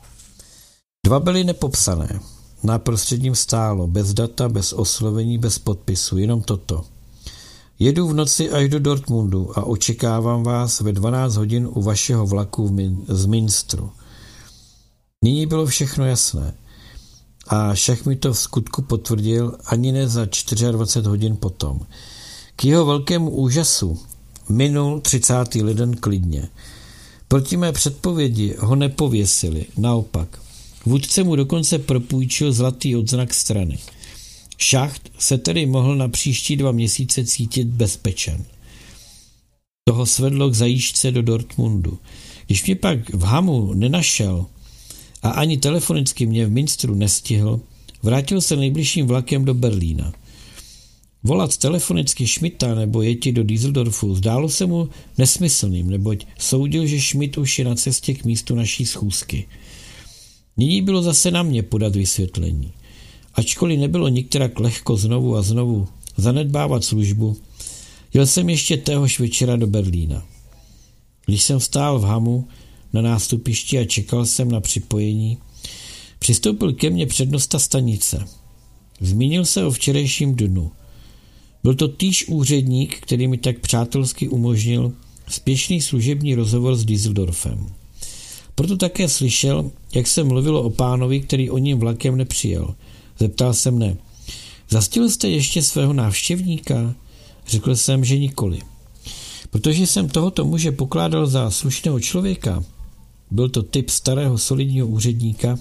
2 byly nepopsané. Na prostředním stálo, bez data, bez oslovení, bez podpisu, jenom toto. Jedu v noci až do Dortmundu a očekávám vás ve 12 hodin u vašeho vlaku z Münsteru. Nyní bylo všechno jasné. A Šach mi to v skutku potvrdil ani ne za 24 hodin potom. K jeho velkému úžasu minul 30. leden klidně. Proti mé předpovědi ho nepověsili, naopak. Vůdce mu dokonce propůjčil zlatý odznak strany. Šacht se tedy mohl na příští 2 měsíce cítit bezpečen. Toho svedlo k zajížďce do Dortmundu. Když mě pak v Hamu nenašel a ani telefonicky mě v Münsteru nestihl, vrátil se nejbližším vlakem do Berlína. Volat telefonicky Schmidta nebo jeti do Düsseldorfu zdálo se mu nesmyslným, neboť soudil, že Schmidt už je na cestě k místu naší schůzky. Nyní bylo zase na mě podat vysvětlení. Ačkoliv nebylo nikterak lehko znovu a znovu zanedbávat službu, jel jsem ještě téhož večera do Berlína. Když jsem stál v Hamu na nástupišti a čekal jsem na připojení, přistoupil ke mně přednosta stanice. Zmínil se o včerejším dnu. Byl to týž úředník, který mi tak přátelsky umožnil spěšný služební rozhovor s Düsseldorfem. Proto také slyšel, jak se mluvilo o pánovi, který o ním vlakem nepřijel. Zeptal se mne, zastihl jste ještě svého návštěvníka? Řekl jsem, že nikoli. Protože jsem tohoto muže pokládal za slušného člověka, byl to typ starého solidního úředníka,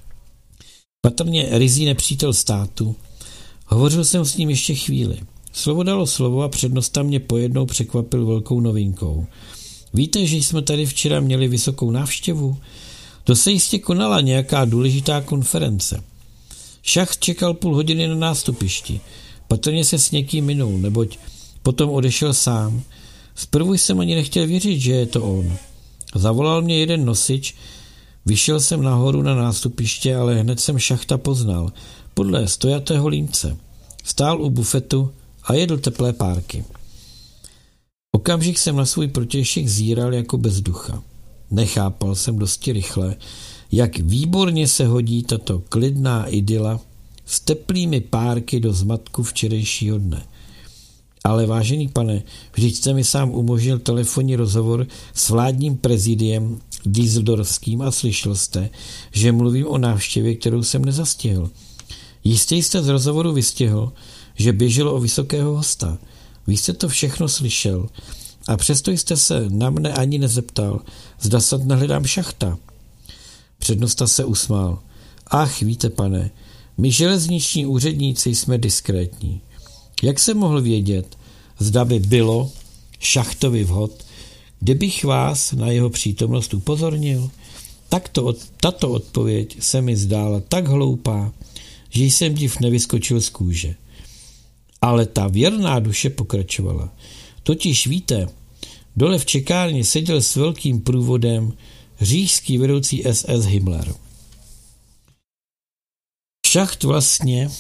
patrně ryzí nepřítel státu, hovořil jsem s ním ještě chvíli. Slovo dalo slovo a přednosta mě pojednou překvapil velkou novinkou. Víte, že jsme tady včera měli vysokou návštěvu? To se jistě konala nějaká důležitá konference. Šacht čekal půl hodiny na nástupišti. Patrně se s někým minul, neboť potom odešel sám. Zprvu jsem ani nechtěl věřit, že je to on. Zavolal mě jeden nosič, vyšel jsem nahoru na nástupiště, ale hned jsem Šachta poznal. Podle stojatého límce. Stál u bufetu a jedl teplé párky. Okamžik jsem na svůj protějšek zíral jako bez ducha. Nechápal jsem dosti rychle, jak výborně se hodí tato klidná idyla s teplými párky do zmatku včerejšího dne. Ale vážený pane, vždyť jste mi sám umožnil telefonní rozhovor s vládním prezidiem Düsseldorfským a slyšel jste, že mluvím o návštěvě, kterou jsem nezastihl. Jistě jste z rozhovoru vystihl, že běželo o vysokého hosta. Vy jste to všechno slyšel a přesto jste se na mne ani nezeptal, zda snad nehledám Šachta. Přednosta se usmál. Ach, víte, pane, my železniční úředníci jsme diskrétní. Jak jsem mohl vědět, zda by bylo Šachtovi vhod, kdybych vás na jeho přítomnost upozornil? Tato odpověď se mi zdála tak hloupá, že jsem div nevyskočil z kůže. Ale ta věrná duše pokračovala. Totiž víte, dole v čekárně seděl s velkým průvodem říšský vedoucí SS Himmler. Šacht vlastně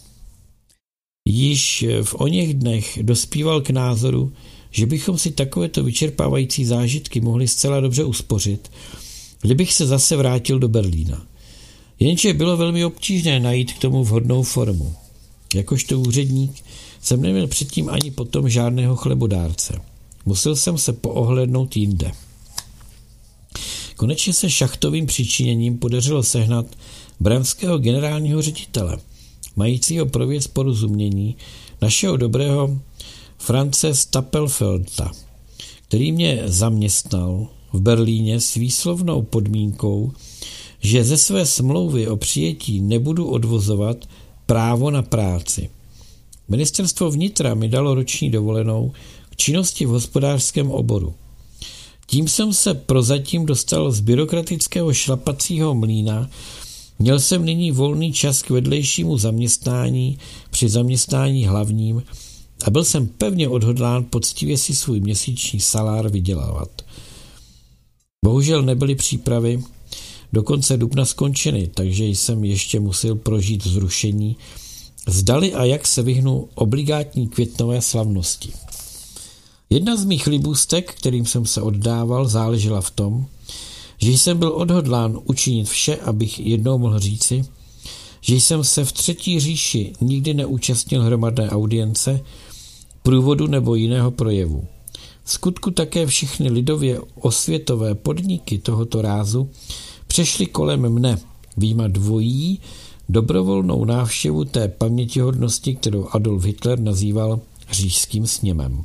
již v oněch dnech dospíval k názoru, že bychom si takovéto vyčerpávající zážitky mohli zcela dobře uspořit, kdybych se zase vrátil do Berlína. Jenže bylo velmi obtížné najít k tomu vhodnou formu. Jakožto úředník jsem neměl předtím ani potom žádného chlebodárce. Musel jsem se poohlédnout jinde. Konečně se Šachtovým přičiněním podařilo sehnat brandského generálního ředitele, majícího pro věc porozumění, našeho dobrého France Stapelfelda, který mě zaměstnal v Berlíně s výslovnou podmínkou, že ze své smlouvy o přijetí nebudu odvozovat právo na práci. Ministerstvo vnitra mi dalo roční dovolenou k činnosti v hospodářském oboru. Tím jsem se prozatím dostal z byrokratického šlapacího mlýna. Měl jsem nyní volný čas k vedlejšímu zaměstnání při zaměstnání hlavním a byl jsem pevně odhodlán poctivě si svůj měsíční salár vydělávat. Bohužel nebyly přípravy do konce dubna skončeny, takže jsem ještě musel prožít vzrušení, zdali a jak se vyhnu obligátní květnové slavnosti. Jedna z mých libůstek, kterým jsem se oddával, záležela v tom, že jsem byl odhodlán učinit vše, abych jednou mohl říci, že jsem se v Třetí říši nikdy neúčastnil hromadné audience, průvodu nebo jiného projevu. V skutku také všechny lidově osvětové podniky tohoto rázu přešly kolem mne, vyjma dvojí dobrovolnou návštěvu té pamětihodnosti, kterou Adolf Hitler nazýval říšským sněmem.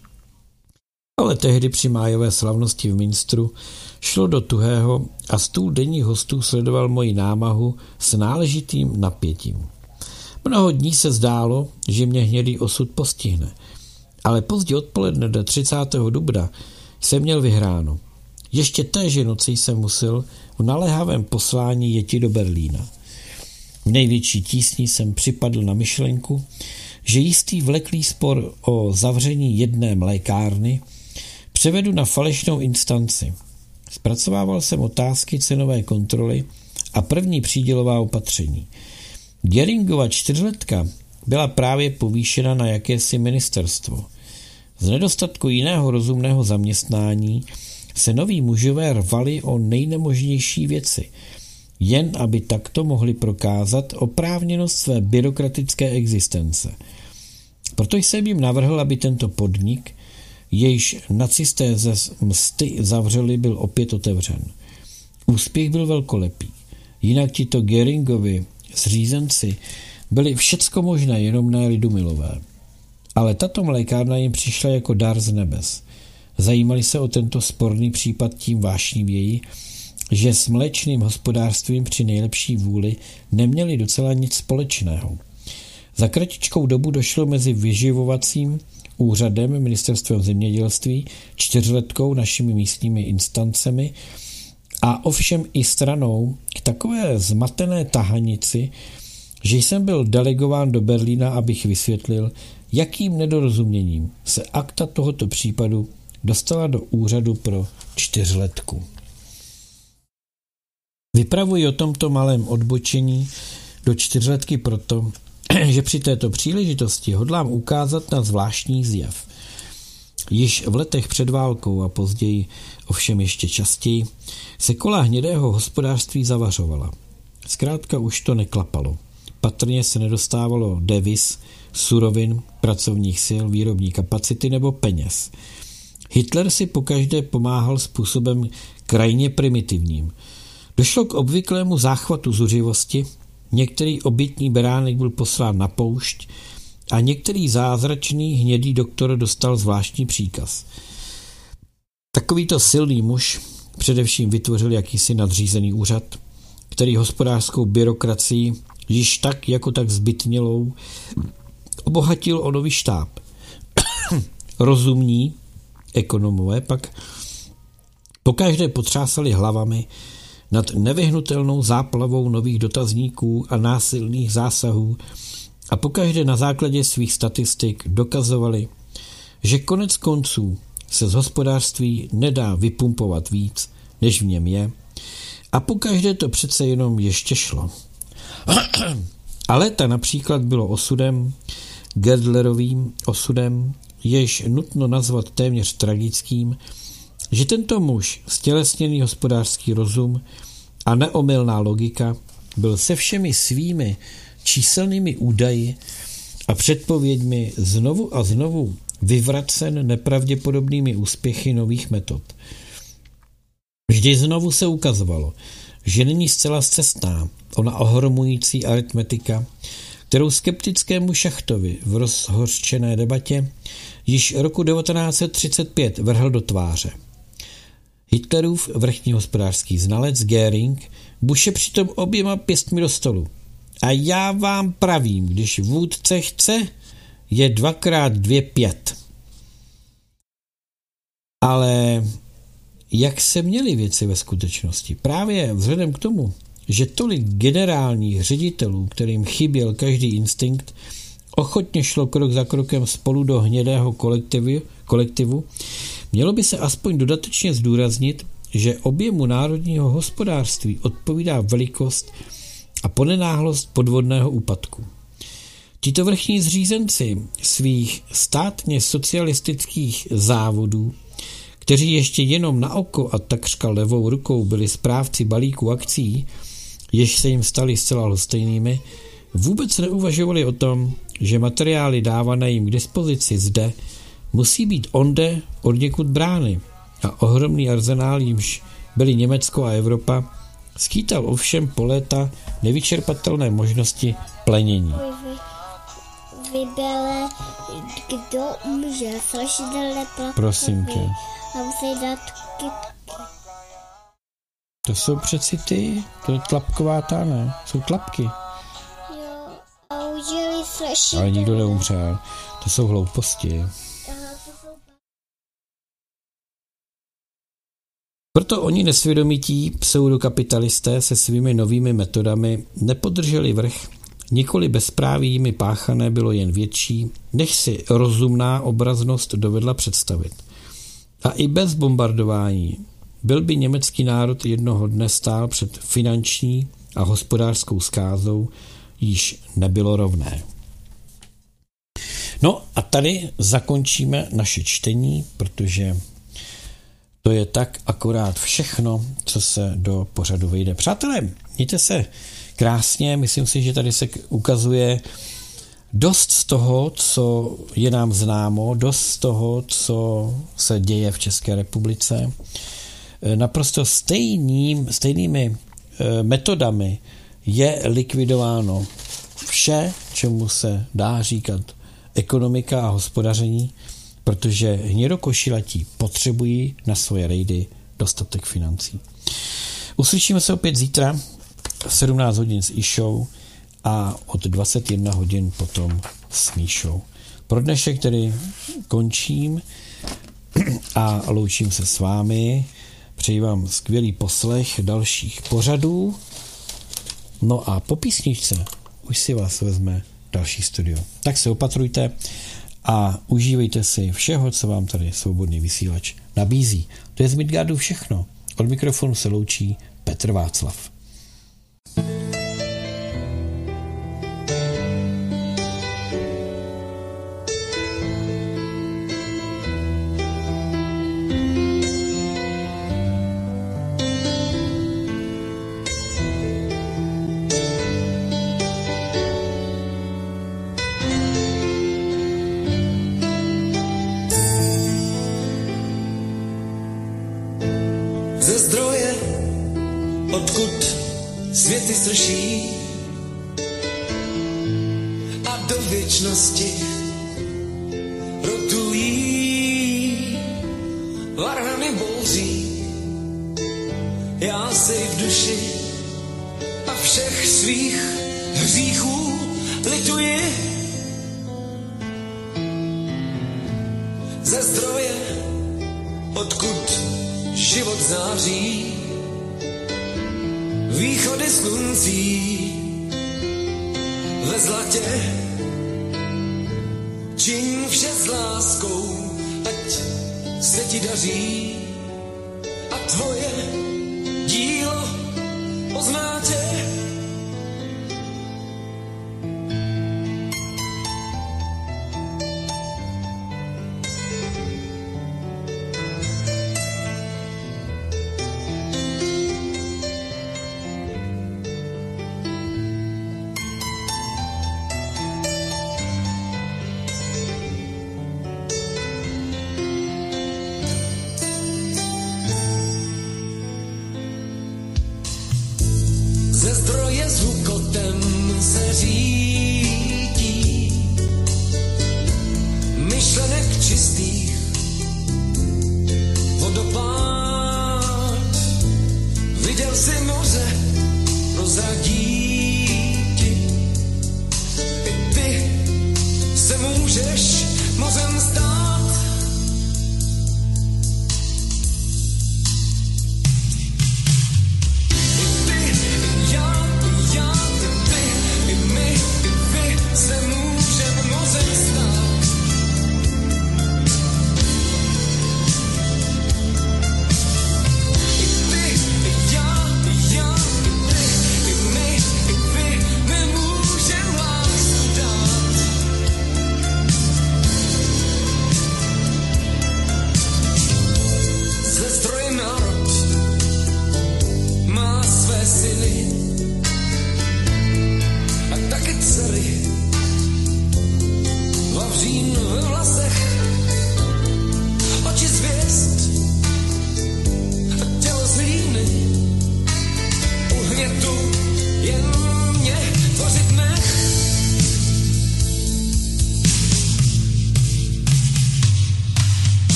Ale tehdy při májové slavnosti v Münsteru šlo do tuhého a stůl denních hostů sledoval moji námahu s náležitým napětím. Mnoho dní se zdálo, že mě hnědý osud postihne, ale pozdě odpoledne do 30. dubna jsem měl vyhráno. Ještě téže noci jsem musel v naléhavém poslání jeti do Berlína. V největší tísni jsem připadl na myšlenku, že jistý vleklý spor o zavření jedné mlékárny převedu na falešnou instanci. Zpracovával jsem otázky cenové kontroly a první přídělová opatření. Göringova 4letka byla právě povýšena na jakési ministerstvo. Z nedostatku jiného rozumného zaměstnání se noví mužové rvali o nejnemožnější věci, jen aby takto mohli prokázat oprávněnost své byrokratické existence. Proto jsem jim navrhl, aby tento podnik, jejž nacisté ze msty zavřeli, byl opět otevřen. Úspěch byl velkolepý. Jinak tito Göringovi zřízenci byli všecko možné, jenom ne lidumilové. Ale tato mlékárna jim přišla jako dar z nebes. Zajímali se o tento sporný případ tím vášnivěji, že s mléčným hospodářstvím při nejlepší vůli neměli docela nic společného. Za kratičkou dobu došlo mezi vyživovacím úřadem, ministerstvem zemědělství, 4letkou, našimi místními instancemi a ovšem i stranou k takové zmatené tahanici, že jsem byl delegován do Berlína, abych vysvětlil, jakým nedorozuměním se akta tohoto případu dostala do úřadu pro 4letku. Vypravuji o tomto malém odbočení do 4letky proto, že při této příležitosti hodlám ukázat na zvláštní zjev. Již v letech před válkou a později, ovšem ještě častěji, se kola hnědého hospodářství zavařovala. Zkrátka už to neklapalo. Patrně se nedostávalo deviz, surovin, pracovních sil, výrobní kapacity nebo peněz. Hitler si pokaždé pomáhal způsobem krajně primitivním. Došlo k obvyklému záchvatu zuřivosti, některý obětní beránek byl poslán na poušť a některý zázračný hnědý doktor dostal zvláštní příkaz. Takovýto silný muž především vytvořil jakýsi nadřízený úřad, který hospodářskou byrokracii již tak jako tak zbytnělou obohatil o nový štáb. Rozumní ekonomové pak pokaždé potřásali hlavami nad nevyhnutelnou záplavou nových dotazníků a násilných zásahů a pokaždé na základě svých statistik dokazovali, že konec konců se z hospodářství nedá vypumpovat víc, než v něm je, a pokaždé to přece jenom ještě šlo. A léta například bylo osudem, Gerdlerovým osudem, jež nutno nazvat téměř tragickým, že tento muž, stělesněný hospodářský rozum a neomylná logika, byl se všemi svými číselnými údaji a předpověďmi znovu a znovu vyvracen nepravděpodobnými úspěchy nových metod. Vždy znovu se ukazovalo, že není zcela scestná ona ohromující aritmetika, kterou skeptickému Šachtovi v rozhořčené debatě již roku 1935 vrhl do tváře. Hitlerův vrchní hospodářský znalec Göring buše přitom oběma pěstmi do stolu. A já vám pravím, když vůdce chce, je 2x2 5. Ale jak se měly věci ve skutečnosti? Právě vzhledem k tomu, že tolik generálních ředitelů, kterým chyběl každý instinkt, ochotně šlo krok za krokem spolu do hnědého kolektivu, mělo by se aspoň dodatečně zdůraznit, že objemu národního hospodářství odpovídá velikost a ponenáhlost podvodného úpadku. Tito vrchní zřízenci svých státně socialistických závodů, kteří ještě jenom na oko a takřka levou rukou byli správci balíku akcí, jež se jim stali zcela lhostejnými, vůbec neuvažovali o tom, že materiály dávané jim k dispozici zde musí být onde odněkud brány a ohromný arzenál, jimž byly Německo a Evropa, skýtal ovšem po léta nevyčerpatelné možnosti plenění. Vybere, kdo může strašidelné platovy. Prosím tě. A musí dát kytky. To jsou přeci ty, to je tlapková ta, ne? Jsou tlapky. Jo, a udělali strašidelné. Ale nikdo neumřel. To jsou hlouposti. Proto oni nesvědomití pseudokapitalisté se svými novými metodami nepodrželi vrch, nikoli bezpráví jimi páchané bylo jen větší, než si rozumná obraznost dovedla představit. A i bez bombardování byl by německý národ jednoho dne stál před finanční a hospodářskou zkázou, již nebylo rovné. No a tady zakončíme naše čtení, protože to je tak akorát všechno, co se do pořadu vejde. Přátelé, mějte se krásně, myslím si, že tady se ukazuje dost z toho, co je nám známo, dost z toho, co se děje v České republice. Naprosto stejnými metodami je likvidováno vše, čemu se dá říkat ekonomika a hospodaření, protože hnědokošilatí potřebují na svoje rejdy dostatek financí. Uslyšíme se opět zítra v 17 hodin s Išou a od 21 hodin potom s Míšou. Pro dnešek tedy končím a loučím se s vámi. Přeji vám skvělý poslech dalších pořadů. No a po písničce už si vás vezme další studio. Tak se opatrujte a užívejte si všeho, co vám tady Svobodný vysílač nabízí. To je z Midgardu všechno. Od mikrofonu se loučí Petr Václav. Ze zdroje, odkud světy srší a do věčnosti rotují varhany bouří. Já si v duši a všech svých hříchů lituji. Ze zdroje, odkud život září, východy sluncí ve zlatě. Čiň vše s láskou, ať se ti daří a tvoje dílo pozná tě. ze zdroje s hukotem se říká.